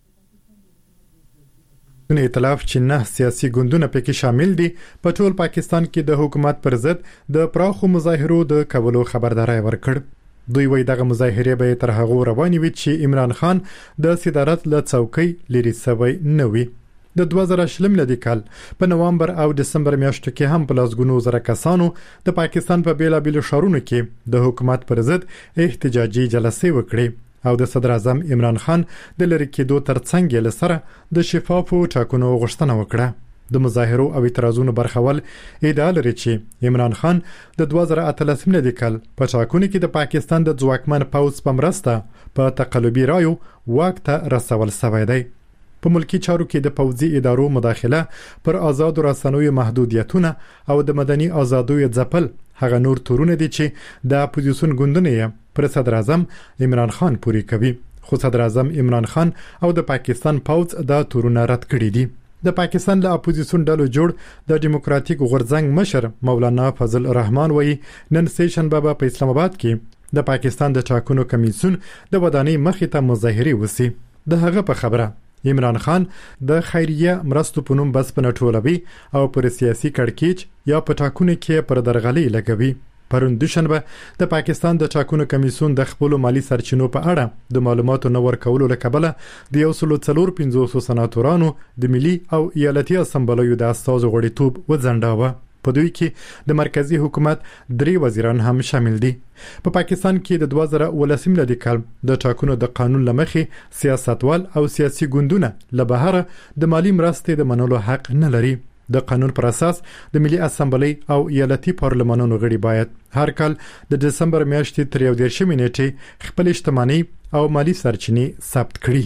د ائتلاف چې 9 سیاسي ګوندونه پکې شامل دي په ټول پاکستان کې د حکومت پر ضد د پراخو مظاهرو د کولو خبرداري ورکړ. دوی وایي دغه مظاهره به تر هغه روانې وي چې عمران خان د صدارت له څوکۍ لري سوی نه وي. د 2020 لدی کال په نوامبر او دسمبر میاشتو کې هم په لاسګونو زره کسانو د پاکستان په بیلابیلو ښارونو کې د حکومت پر ضد احتجاجي جلسې وکړې او د صدر اعظم عمران خان د لری کېدو ترڅنګ له سره د شفافو ټاکنو غوښتنه وکړه. د مظاهرو او اعتراضونو برخول ادعا لري چې عمران خان د 2013 لدی کال په ټاکنو کې د پاکستان د ځواکمن پوځ په مرسته په تقلبي رایو واک ته رسول شوی دی. په ملکی چارو کې د پوځي ادارو مداخله پر آزاد رسنیو محدودیتونه او د مدني آزادیو ځپل هغه نور تورونه دي چې د اپوزیشن ګوندونه پر صدر اعظم عمران خان پوری کوي. خو صدر اعظم عمران خان او د پاکستان پوځ دا تورونه رد کړي دي. د پاکستان له اپوزیشن ډلو جوړ د دیموکراتیک غورځنګ مشر مولانا فضل الرحمن وایي نن سهشنبه په اسلام آباد کې د پاکستان د ټاکنو کمیسیون د ودانۍ مخې ته مظاهره وسی. د هغه په خبره عمران خان د خیریه مرستو په نوم بس په نټولوي او پر سیاسي کړکېچ یا په ټاکنو کې پر درغلي لګوي. پرون دوشنبه د پاکستان د ټاکنو کمیسیون د خپل مالی سرچینو په اړه د معلوماتو نو ورکولو لکبله د 145 سناتورانو د ملي او ایالتي اسمبلیو د استازو غړیتوب وځنډاوه. په دوی کې د مرکزی حکومت 3 وزیران هم شامل دي. په پاکستان کې د 2019 لدی کال د ټاکنو د قانون لمخې سیاستوال او سیاسي ګوندونه له بهره د مالی مرستې د منلو حق نه لري. د قانون پر اساس د ملي اسمبلی او ایالتي پارلمانونو غړي باید هر کال د دسمبر میاشتې تر 11 نیټې خپل اجتماعي او مالی سرچینې ثبت کړي.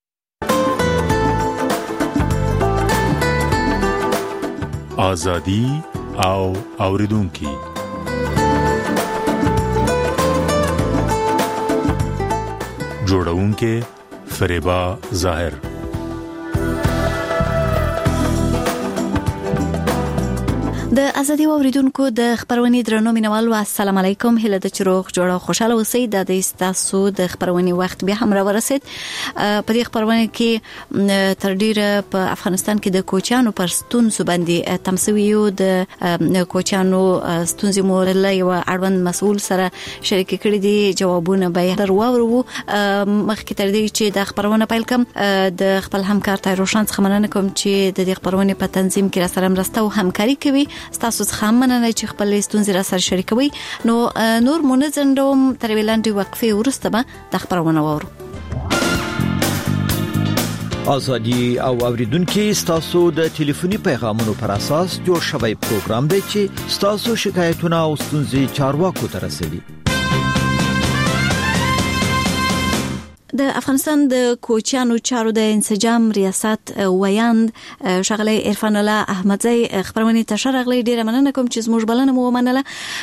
ازادي او اوریدونکو جوړونکو فریبا ظاهر. د ازادي اوریدونکو د خبرونې درنو مینوالو السلام علیکم. هله د چروغ جوړه خوشاله اوسئ. د تاسو د خبرونې وخت بیا هم را ورسید. په دې خبرونه کې تر ډیره په افغانستان کې د کوچانو پر ستونزو باندې تمسویو د کوچانو ستونزې مور له یو اړوند مسؤل سره شریک کړي دي. جوابونه به درواورو مخکې تر دې چې د خبرونه پیل کوم د خپل همکار تایروشان څخه مننه کوم چې د دې خبرونه په تنظیم کې را سره مرسته او همکاري کوي. تاسو څخه مننه چې خپل ستونزې را سره شریکوي. نو نور منځندوم تر ویلاندې وقفه ورسته به د خبرونه وورو. ازادي او اوریدونکو تاسو د ټلیفوني پیغامونو پر اساس جوړ شوی پروګرام دی چې تاسو شکایتونه او ستونزې چارواکو ته رسوي. د افغانستان د کوچیانو چارو د انسجام ریاست ویاند شغله عرفان الله احمدزی خبرونه تشرغلی ډیره مننه کوم چې زموږ بلنه مو ومنله.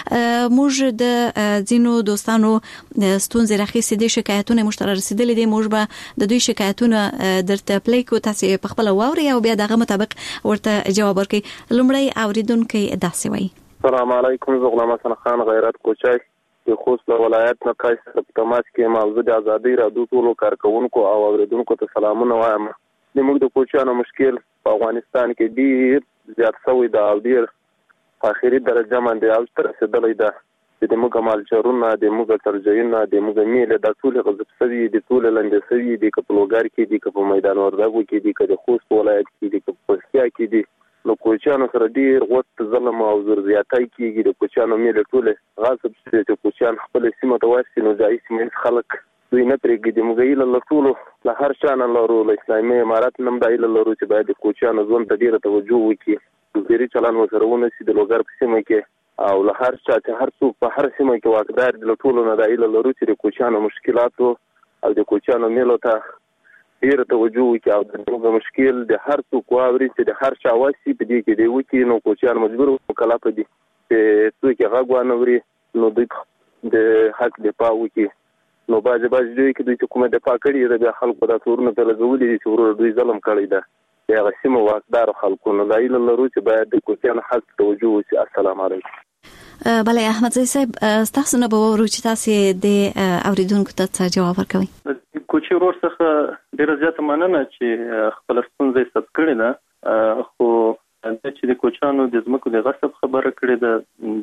موږ د زینو دوستانو ستونزې راخیستې دي، شکایتونه مشترک رسیدلې دي، موږ به د دوی شکایتونه درته پلی کو، تاسو په خپل واوري او بیا دغه مطابق ورته جواب ورکړئ. لومړی اوریدونکو داسې وایي: السلام علیکم، زه غلام حسن خان غیرت کوچای د خوست ولایت نه قیصر په تماس کې موضوع د ازادي راډیو ټولو کارکونکو او اوریدونکو ته سلامونه وایم. موږ د کوچیانو مشکل په افغانستان کې ډیر زیات شوی دا او ډیر اخیری درجه باندې او تر رسیدلې ده چې موږ مالچرونه د موږ ترجیحونه د موږ میله د ټول غزب سوي د ټول لاندې سوي د کپلوګار کې د کپ میدان وردګو کې د کډ خوست ولایت کې د کپسیا کې د نو کوچیانو سره ډیر وخت ظلم او زور زیاتای کیږي. د کوچیانو میله ټول غاصب چې کوچیان خپل سیمه ته واسي نو ځای سیمه خلک دوی نه پرېږدي. د موږ له ټول له هر شان لرو له اسلامي امارات نم دایله لرو چې باید کوچیانو ځون ته ډیره توجه وکړي، ډیری چلان وسرهونه سي د لوګر په سیمه کې او له هر چا چې هر څوک په هر سیمه کې واقدار د ټول نه دایله لرو چې د کوچیانو مشکلات او د کوچیانو میلو ته ډیره توجه وکړي او د موږ مشکل د هر څوک واوري چې د هر چا واسي په دې کې دی وکړي. نو کوچیان مجبور وکړه په دې چې څوک هغه غوانوري نو د حق دفاع وکړي. نو باز دوی کې د حکومت دفاع کړي د خلکو د تورونو په لګولې دي چې ورور دوی ظلم کړی ده هغه سیمه واقدار خلکو نه دایله لرو چې باید د کوچیان حق توجه وکړي. السلام علیکم. بله احمدزی صاحب، تاسو نه به ورو چې تاسو د اوریدونکو ته جواب ورکوي. کوچی ورور څخه ډیره زیاته مننه چې خپل ستونزې ثبت کړې ده، خو د چې د کوچانو د ځمکو د غصب خبره کړې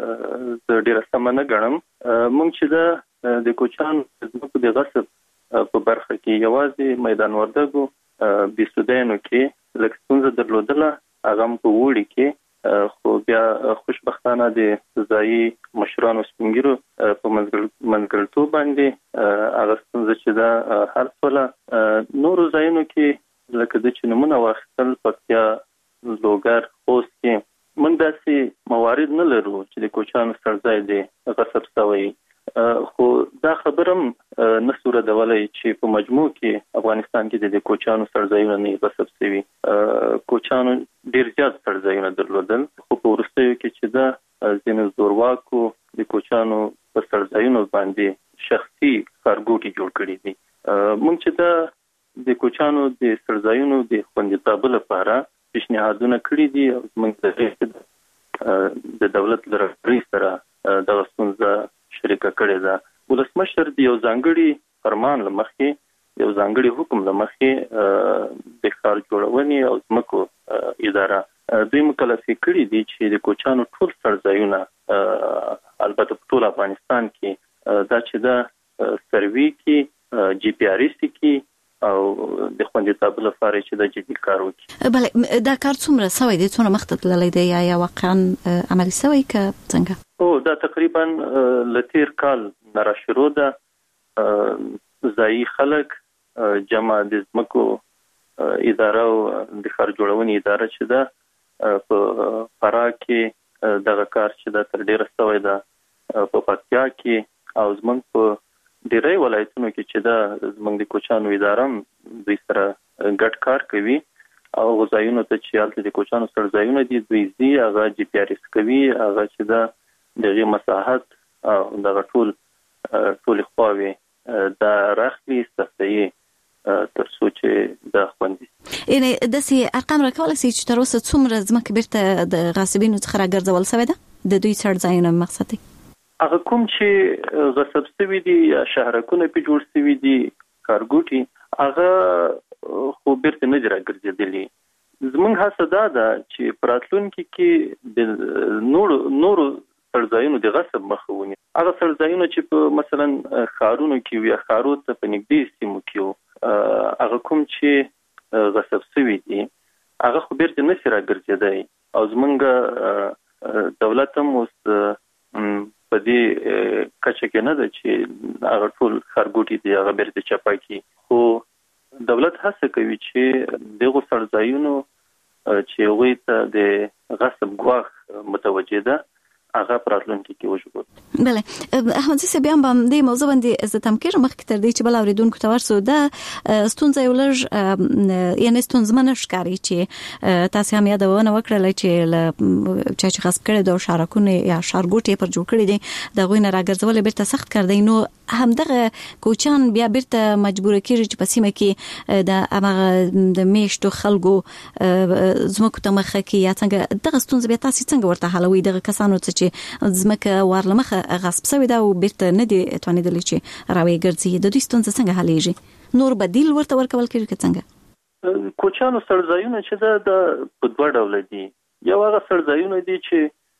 ده د ډیره سم نه ګڼم. مونږ چې د کوچانو د ځمکو د غصب په برخه کې یوازې میدان وردګو بیسودینو کې لکه ستونزه درلودله، هغه په وړي کې خو بیا خوشبختانه د ځایي مشرانو سپینګیرو په منځګړیتوب باندې هغه ستونزه چې دا حل شوله. نورو ځایونو کې لکه د چې نمونه واخیستل پکتیا، لوګر، خوست کې موږ داسې موارد نه لرو چې د کوچیانو سرځای دی غصب شوی، خو دا خبرم نه سوردولای چې په مجموع کې افغانستان کې د کوچیانو سرځایونه نه غصب شوي. کوچیانو ډیر زیات سرځایونه درلودل، خو په وروستیو کې چې دا ځینو زورواکو د کوچیانو په سرځایونو باندې شخصي کارګوټي جوړ کړي دي. موږ چې دا د کوچیانو د سرځایونو د خوندیتوب لپاره پیشنهادونه کړي دي او موږ د دولت له رئیس سره د ستونزه شریکه کړې ده. ولسمشر د یو ځانګړي فرمان لمخې، یو ځانګړي حکم لمخې د ښار جوړونې او ځمکو اداره دوی مکلفي کړي دي چې د کوچیانو ټول سرځایونه البته په ټول افغانستان کې دا چې دا سروي کې جی پی آر اس کې او د خوندیتوب لپاره چې د جدي کار وکړي. بله دا کار څومره سوی دی، څومره مخته تللی دی یا واقعا عملي سوی که څنګه؟ دا تقریبا لتیر کال نه را شروع ده. ځایي خلک جمع د ځمکو اداره او د ښار جوړونې اداره چې ده په فراه کې دغه کار چې ده تر ډیره سوی ده، په پکتیا کې او زموږ په ډیری ولایتونو کې چې دا زموږ د کوچیانو اداره دوی سره ګډ کار کوي او ځایونو ته چې هلته د کوچیانو سرځایونه دي دوی ځي هغه جی پی آر اس کوي، هغه چې دا دغه مساحت او دغه ټول خواوي دا راخلي استفادي تر څو چې دا خوندي. یعنی داسې ارقام راکول سي چې تر اوسه څومره ځمکه بیرته د غاصبینو څخه راګرځول شوې ده د دوی سرځایونه مقصد دی؟ هغه کوم چې غصب شوي دي یا شهرکونه په جوړ شوي دي کارګوټي، هغه خو بیرته نه دي راګرځېدلي. زموږ هڅه دا ده چې په راتلونکي کې د نورو سرځایونو د غصب مخه ونیسي. هغه سرځایونه چې په مثلا ښارونو کې وي، ښارو ته په نږدې سیمو کې هغه کوم چې غصب شوي دي هغه خو بیرته نه شي راګرځېدی او زموږ دولت هم اوس په دې کچه کې نه ده چې هغه ټول ښارګوټي دي هغه بیرته چپا کړي، خو دولت هڅه کوي چې دغه سرځایونو چې هغوی ته د غصب ګواښ متوجه ده هغه پراتلونکي کې وژغوري. بله احمد زه بیا هم د موضوع باندې زه تم کېږم مخکې تر دې چې بل اوریدونکو ته ورسو دا ستونزه یو لږ یعنی ستونزمنه ښکاري چې تاسو هم یادونه وکړل چې چې غصب کړي د شارکونه یا شارګوټي پر جوړ کړي دي د غوینه راګرځول بیرته سخت کړی نو همدغه کوچان بیا بیرته مجبور کیږي چې په سیمه کې د د میشتو خلکو زمکو ته مخه کې یا څنګه دغه ستونزه بیا تاسو څنګه ورته حلوي دغه کسانو ته چې زمکه ورلمخه غصب شوی دا او بیرته نه دي توانیدل چې راوي ګرځي د دوی ستونزه څنګه حلېږي نور بدیل ورته ورکول کېږي څنګه کوچانو سرځایونه چې د په دوه ډول دي یو هغه سرځایونه دي چې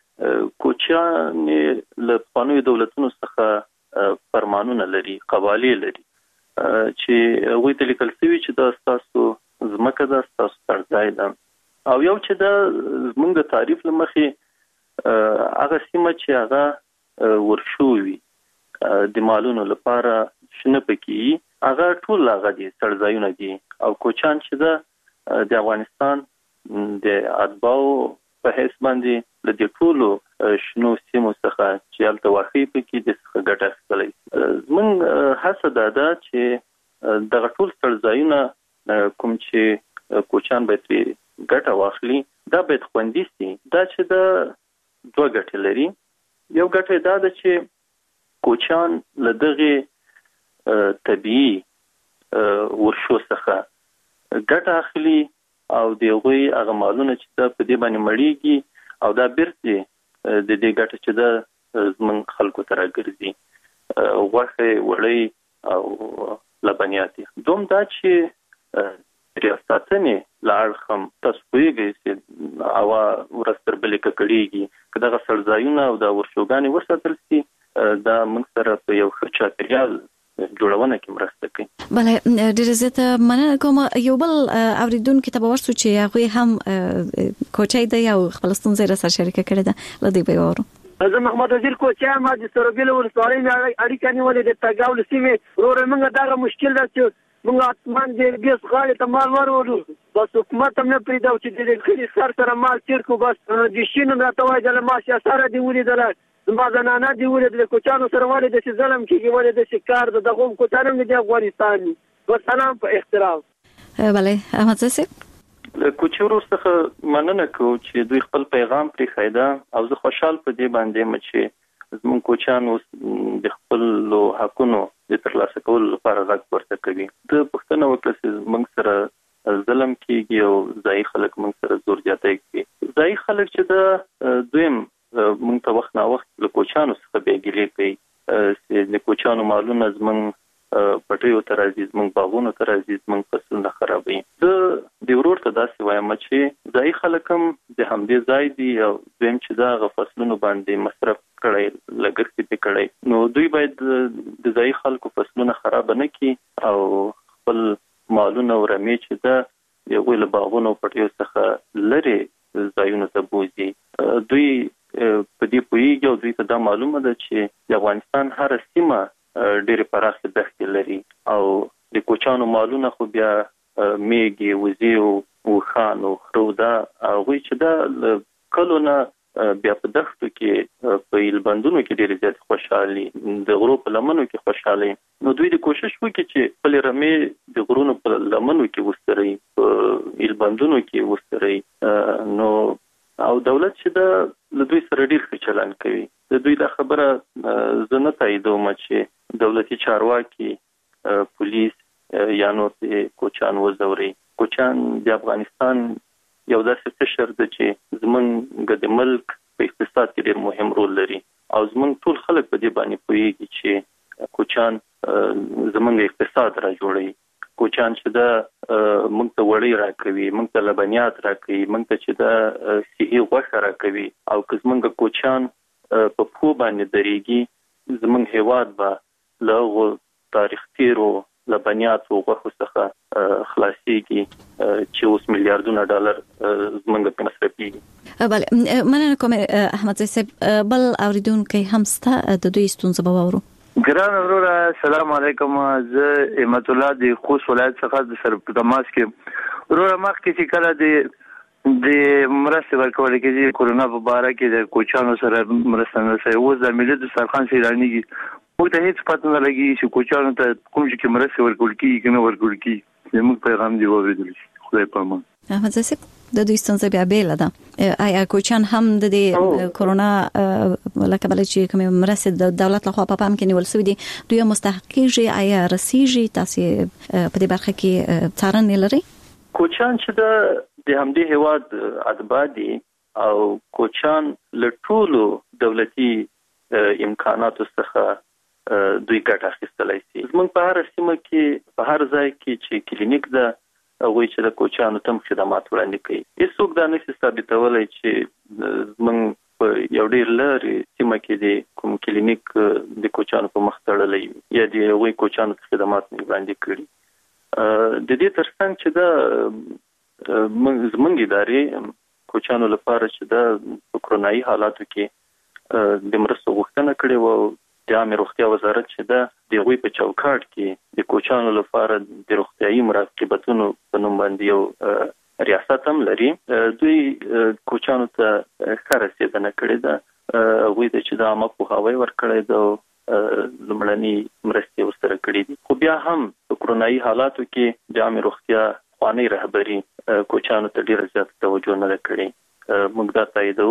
کوچان له قانوني دولتونو څخه فرمانونه لري قوالی لري چې وې د لیکل شوی چې دا تاسو زمکه دا تاسو سرځای ده او یو چې دا زمونږ تعریف لمخې هغه سیمه چې هغه ورشوي د مالونو لپاره شنه پکې هغه ټول هغه دي سرځایونه دي او کوچان چې دا د افغانستان د اتباو په هیڅ باندې له دې ټولو شنو سیمو څخه چې الته واقع پکې د څخه ګټه اخیستلی زموږ هڅه ده چې دغه ټول سرځایونه کوم چې کوچان باید ګټه واخلي دا باید خوندي سي دا چې د دوه ګټې لري یو ګټه دا ده چې کوچان له دغه طبيعي ورشو څخه ګټه اخلي او دغه هغه مالونه چې په دې باندې مړیږي او دا بیرته د دې ګټه چې د زمون خلکو ته راګرځي غوښه وړي او لبنیات دوم دا چې ریاستونه لارخم تسویږي چې اوا ورستر بلې کړيږي کله سرځایونه او د ورشوګانی ورساتل سي دا موږ سره په یو ښه چاپیریال جوړونه کې مرسته کوي. بله ډېر زیاته مننه کوم یو بل اوریدونکو ته ورسو چې هغه هم کوچای دی او خپل ستونزې را سره شریک کړي ده لدی به ورو زه محمد وزیر کوچا ما د سربیل ولسوالۍ اړیکه نیولې د تګاول سیمه ورور موږ دا مشکل ده چې موږ اتمان دې بیس غاړه ته مال ورورو بس حکومت هم نه پریدو چې د خلي سره مال چیرکو بس د شینو راته وایي د ماشیا سره دی ولیدل ما زنانه دی ولید د کوچانو سره ولید چې ظلم کیږي ولید چې کار د دغه کوچانو د افغانستان و سلام په احترام بله احمد زسه کوچورو څخه مننه کوم چې دوی خپل پیغام پرې خایدا او زه خوشحال په دې باندې چې زمون کوچانو د خپل حقونو د ترلاسه کولو لپاره غږ ورته کوي د پښتنو وکړه چې موږ سره ظلم کیږي او ځای خلک موږ سره زور زیاتی کوي ځای خلک چې د دویم موږ ته وخت نه وخت له کوچانو څخه بیګلې کوي چې د کوچانو مالونه زمون پټیو تر عزیز موږ باغونو تر عزیز موږ فصلونه خرابوي د ورور ته داسې وایم چې ځای خلک هم د همدې ځای دی او دویم چې دا غ فصلونو باندې مصرف کړي لګښت پې کړي نو دوی باید د ځای خلکو فصلونه خراب نه کړي او خپل مالونه ورمي چې دا یو له باغونو پټیو څخه لري ځایونو ته بوزي دوی په دې پویږي او دوی ته دا معلومه ده چې د افغانستان هر سیمه ډېر پراخه دښتې لري او د کوچانو مالونه خو بیا میږي وزي او خانو خرودا هغه چې دا کلونه بیا په دښتو کې په ایلبندونو کې ډېر زیات خوشحالي د غرو په لمنو کې خوشحالي نو دوی د کوشش وکړي چې خپل رمې د غرونو په لمنو کې وستري په ایلبندونو کې وستري نو او دولت چې دا له دوی سره ډېر ښه چلند کوي د دوی دا خبره زه نه تاییدوم چې دولتي چارواکي پولیس یا نور کوچان وزوري کوچان د افغانستان یو داسې قشر دی چې زمونږ د ملک په اقتصاد کې ډېر مهم رول لري او زمونږ ټول خلک په دې باندې پوهیږي چې کوچان زمونږ اقتصاد را جوړوي کوچان چې دا موږ ته وړي راکوي موږ ته لبنیات راکوي موږ ته چې دا صحي غوښه راکوي او که زمونږ کوچان په پخو باندې درېږي زمونږ هیواد به له تاریخ تیرو لبنیاتو غوښو څخه خلاصيږي چې اوس میلیارډونه ډالر زمونږ په مصرفيږي بله مننه کوم احمد صاحب بل اوریدونکو هم ستا د دوی ستونزه به وورو ګران وروره السلام علیکم زه احمد الله د خوست ولایت څخه د سرپدماس کې وروره مخکې چې کله د د مرستې ورکول کې د کورونا په باره کې د کوچانو سره مرسته نه شي. اوس د ملي دسترخوان سیرانیږي، موږ ته هیڅ پته نه لګي چې کوچانو ته کوم چې مرستې ورکول کیږي کنه ورکول کیږي. زموږ پیغام دی واورېدل شي. خدای په امان. احمد زاسک د دوی ستونزه بیا بیل ده. آیا کوچان هم د کورونا لکه بل چې کوم مرستې د دولت لخوا په پام کې نیول شوې دي دوی مستحقيږي؟ آیا رسیږي؟ تاسو په دې برخه کې څارنه لري؟ کوچان چې د همدې هواد ادبادي او کوچان له ټولو دولتي امکاناتو څخه دوی ګټه اخیستلای شي. زموږ په هر سیمه کې په هر ځای کې چې کلینیک ده هغه چې د کوچانو تم خدمات وړاندې کوي. هیڅوک دا نشي ثابتولای چې موږ په یو ډیر لري سیمه کې د کوم کلینیک د کوچانو په مخ تړلې یا د هغوی کوچانو خدمات وړاندې کړي. د دې ترڅنګ چې دا زمونږ ادارې کوچانو لپاره چې د کرونایي حالاتو کې د مرستو غوښتنه کړې و، د عامه روغتیا وزارت چې د هغوی په چوکاټ کې د کوچانو لپاره د روغتیايي مراقبتونو په نوم باندې یو ریاست هم لري. دوی کوچانو ته ښه رسېدنه کړې ده. هغوی ته چې د عامه پوهاوی ورکړی ده، لومړني مرستې ورسره کړې دي. خو بیا هم په کرونایي حالاتو کې د عامه روغتیا خواني رهبري کوچانو ته ډیره زیاته توجه نه کړې. موږ دا تاییدو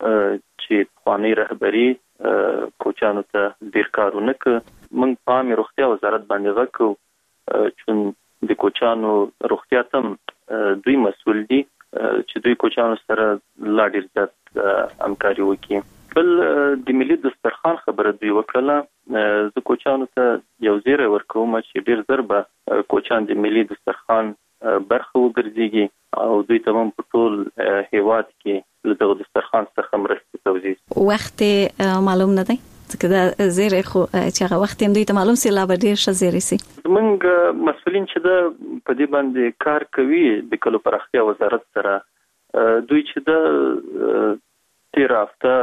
چې خواني رهبري کوچانو ته ډیر کارونه کوي. موږ په عامه روغتیا وزارت باندې وکړو چې د کوچانو روغتیا تم دوی مسؤل دي چې دوی کوچانو سره لا ډیر زیات همکاري وکړي. بل د ملي دسترخوان خبره دوی وکړه. زه کوچانو ته یو زیری ورکوم چې ډیر زر به کوچان د ملي دسترخوان برخه وګرځيږي او دوی تمام په ټول هیواد کې له دغه دسترخوان څخه مرسته توزیع. وخت معلوم نه دی ځکه دا زیری خو چې هغه وخت هم دوی ته معلوم سي لا به ډیر ښه زیری سي. موږ مسؤلین چې دا په دې باندې کار کوي د کلو پراختیا وزارت سره، دوی چې دا تیر هفته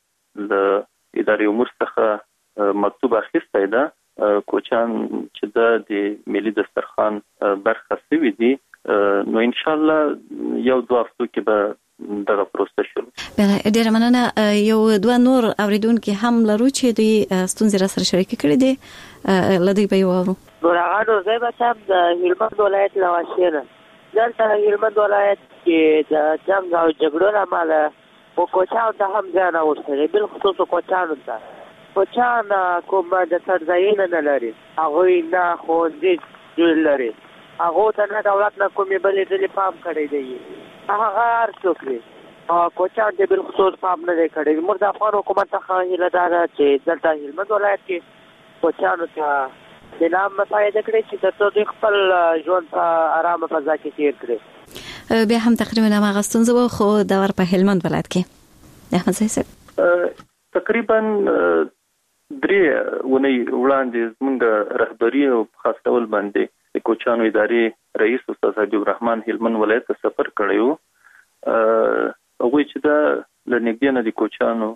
د اداري امور څخه مکتوب اخیستی ده کوچان چې د ملي دسترخوان برخه شوي دي، نو ان شاء الله یو دوه هفتو کې به دغه پروسه شروع. ډیره مننه. یو دوه نور اوریدونکو هم لرو چې دوی ستونزې را سره شریک کړي دي، لدی به یو ورغانو زه به تاسو د هلمند ولایت لواشینه دلته هلمند ولایت کې د جنگ او جګړو لامل او کوچانو ته هم ځان اوسره بل خصوص کوچانو ته کوچان کوم د سرځایونه نه لري، هغه نه خوندې جوړ لري، هغه ته نه دولت نه کومې بلې ډلې پام کړی دی، هغه هر څوک دی کوچان دې بل خصوص پام نه دی کړی. موږ د افغان حکومت څخه هیله ده چې دلته هلمند ولایت کې کوچانو ته د نام مساعده کړي چې ترڅو دوی خپل ژوند په آرامه فضا کې تیر کړي. بیا هم تقریبا هغه ستونزه و خو د ور په هلمند ولایت کې احمد صاحب تقریبا 3 ونې وړاندې زموږ رهبری او خاص ډول باندې د کوچانو ادارې رئیس استاد حبیب الرحمن هلمند ولایت ته سفر کړی و. هغوی چې دا له نږدې نه د کوچانو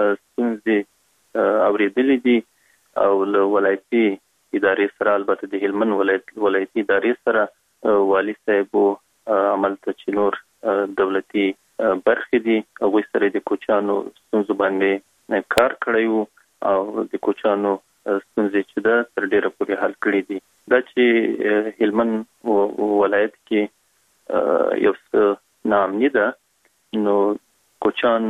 ستونزې اورېدلې دي او له ولایتي ادارې سره، البته د هلمند ولایتي ادارې سره والي صاحب عمل ته چې نور دولتي برخې دي هغوی سره د کوچانو ستونزو باندې کار کړی و او د کوچانو ستونزې چې دا تر ډیره پورې حل کړي دي. دا چې هلمند ولایت کې یو څه ناامني ده، نو کوچان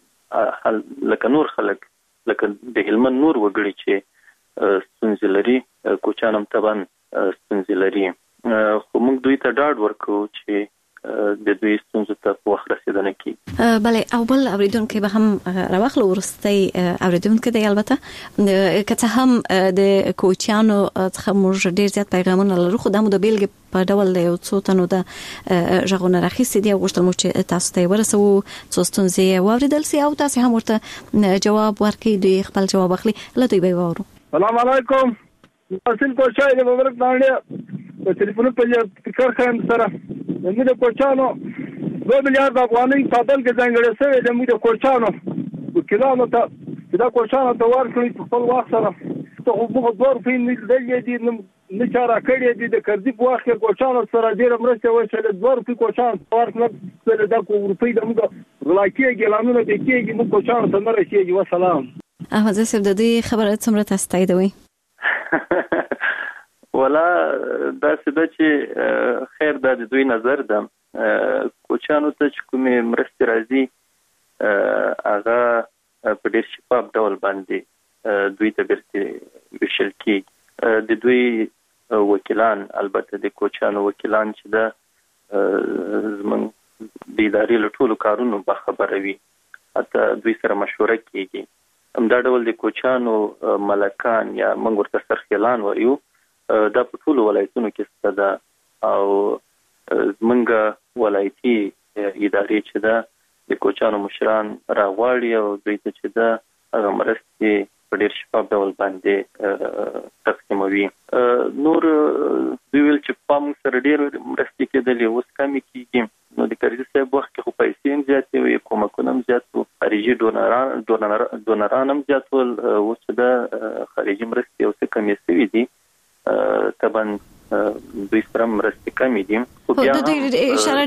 لکه نور خلک لکه د هلمند نور وګړي چې ستونزې لري، کوچان هم طبعا ستونزې لري. خو موږ دوی ته ډاډ ورکوو چې د دوی ستونزو ته په وخت رسیدنه کوي. بله او بل اوریدونکو به هم راوخلو ورستي اوریدونکو دی البته که څه هم د کوچانو څخه موږ ډیر زیات پیغامونه لرو، خو د مو د بیلګې په ډول د یو څو تنو د ژغورنه راخیستې دي او غوښتل مو چې تاسو ته ورسو څو ستونزې واوریدل سي او تاسو هم ورته جواب ورکړئ، دوی خپل جواب اخلي. له دوی به وورو. السلام علیکم. حاصل کوچای د مبارک باندې په ټلیفون په فکر خان سره موږ د کوچانو 2 میلیارډ افغانۍ په بدل کې ځانګړې شوې د موږ د کوچانو وکیلانو ته دا کوچانو ته ورکړي په خپل وخت سره ته موږ 2 روپۍ نه دلې دي نه چاره کړې دي د قرضې په وخت کې کوچانو سره ډېر مرسته وشي 2 روپۍ کوچانو ورکړل څه د روپۍ د موږ غلاکي ګلانونه د کېږي موږ کوچانو ته نه رسیږي. وسلام. احمد صاحب د دې خبره څومره تاسو تاییدوي؟ ولا دا څه د چې خیر د دوی نظر ده. کوچانو ته چې کومې مرستې راځي هغه په ډېر شفاف ډول باندې دوی ته بیرته ویشل کېږي. د دوی وکیلان، البته د کوچانو وکیلان چې ده زموږ د ادارې له ټولو کارونو باخبره وي، حتی دوی سره مشوره کېږي. همدا ډول د کوچانو ملکان یا موږ ورته سرخیلان وایو دا په ټولو ولایتونو کې شته ده او زموږ ولایتي ادارې چې ده د کوچانو مشران راغواړي او دوی ته چې ده هغه مرستې په ډېر شفاف ډول باندې تقسیموي. نور دوی ویل چې په موږ سره ډېر مرستې کېدلې، اوس کمې کېږي. نو د کرزي صاحب وخت کې خو پیسې هم زیاتې وي، کومکونه هم زیات وو، خارجي ډونران هم زیات ول. اوس د خارجي مرستې اوس کمې شوي دي، طبعا دوی سره مرستې کمې دي. خو بیا دوی اشاره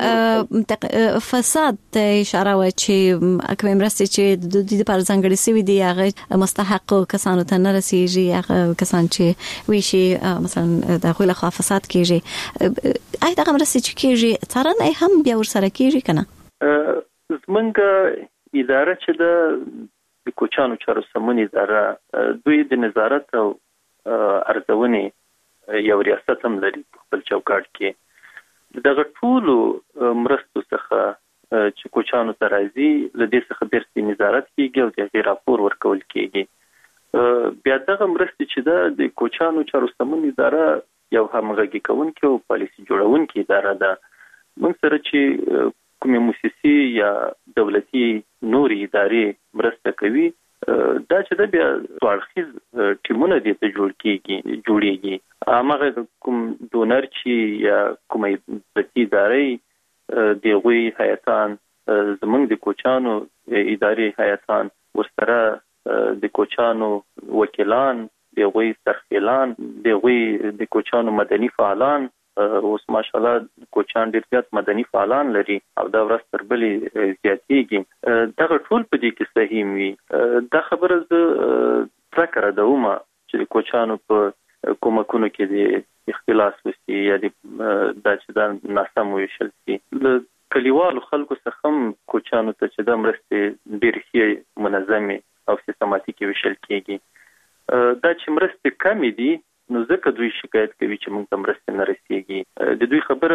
ډېره فساد ته اشاره وه چې کومې مرستې چې د دوی لپاره ځانګړې شوي دي هغه مستحقو کسانو ته نه رسیږي، هغه کسان چې ویشي مثلا د هغوی لخوا فساد کېږي. آیا دغه مرستې چې کېږي څارنه هم بیا ورسره کېږي که نه؟ زموږ اداره چې د کوچانو چارو سمون اداره دوی د نظارت او ارزونې یو ریاست هم لري په خپل چوکاټ کې. دغه ټولو مرستو څخه چې کوچانو ته راځي له دې څخه بیرته نظارت کېږي او د هغې راپور ورکول کېږي. بیا دغه مرستې چې ده د کوچانو چارو سمون اداره یو همغږي کوونکې او پالیسي جوړونکې اداره ده. موږ سره چې کومې موسسې یا دولتي نورې ادارې مرسته کوي دا چې ده بیا څوارخیز ټیمونه دې ته جوړیږي. هماغه کوم ډونر چې یا کومې دولتي ادارې د هغوی هیاتان زموږ د کوچانو ادارې هیاتان ورسره د کوچانو وکیلان، د هغوی سرخیلان، د هغوی د کوچانو مدني فعالان. اوس ماشاءالله کوچان ډېر زیات مدني فعالان لري او دا ورځ تر بلې زیاتېږي. دغه ټول په دې کې سهیم وي. دا خبره زه پرکه ردومه چې د کوچانو په کومکونو کې د اختلاس وشي یا دا چې دا ناسم وویشل شي. له کلیوالو خلکو څخه هم کوچانو ته چې دا مرستې ډېرې ښې منظمې او سیستماتیکې ویشل کېږي. دا چې مرستې کمې دي نو ځکه دوی شکایت کوي چې موږ ته مرستې نه رسیږي. د دوی خبره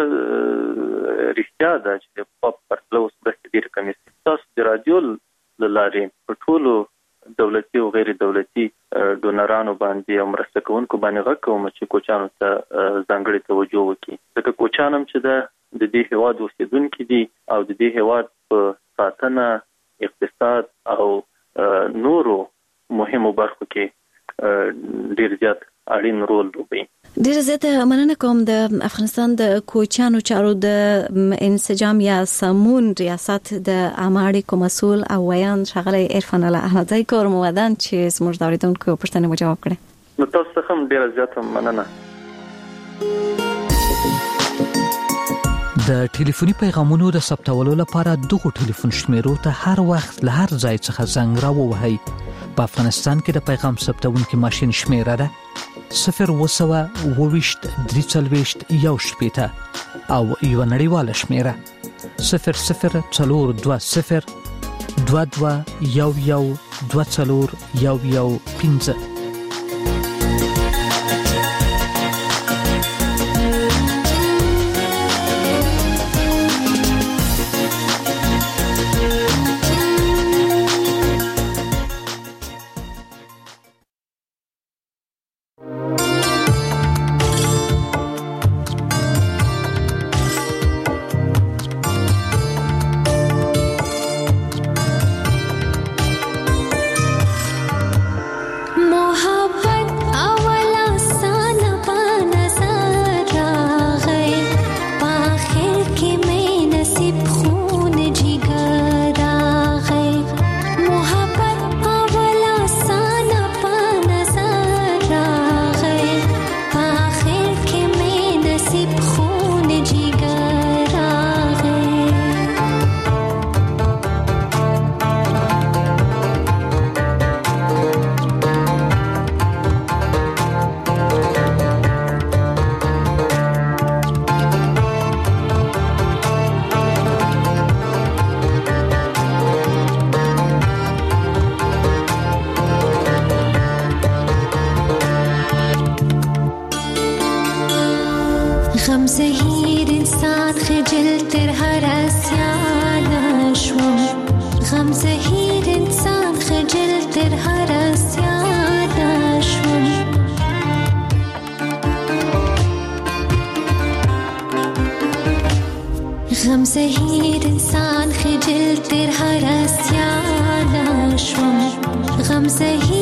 رښتیا ده چې د پاپ پرتله اوس مرستې ډېرې کمې شي. تاسو د رادیو له لارې په ټولو دولتي او غیر دولتي ډونرانو باندې او مرسته کوونکو باندې غږ کوم چې کوچانو ته ځانګړې توجه وکړي، ځکه کوچان هم چې د دې هېواد اوسېدونکي دي او د دې هېواد په ساتنه، اقتصاد او نورو مهمو برخو کې ډېر زیات اړین رول لوبوي. ډېر زیاته مننه کوم د افغانستان د کوچانو چارو د انسجام یا سمون ریاست د عامه اړیکو مسؤل او ویان ښاغلی عرفان الله احمدزی کور مو ودان چې زموږ د اورېدونکو پوښتنې مو جواب کړې. نو تاسو څخه هم ډېره زیاته مننه. د ټلیفوني پیغامونو د ثبتولو لپاره دغه ټلیفون شمیرو ته هر وخت له هر ځای څخه زنګ راووهئ. په افغانستان کې د پیغام ثبتونکي ماشین شمیره ده 020 340 1 او یو نړیواله شمیره 0040 22 11 24 11 غم زهیر انسان خجل در هر اسیان شون غم زهیر انسان خجل در هر اسیان شون غم زهیر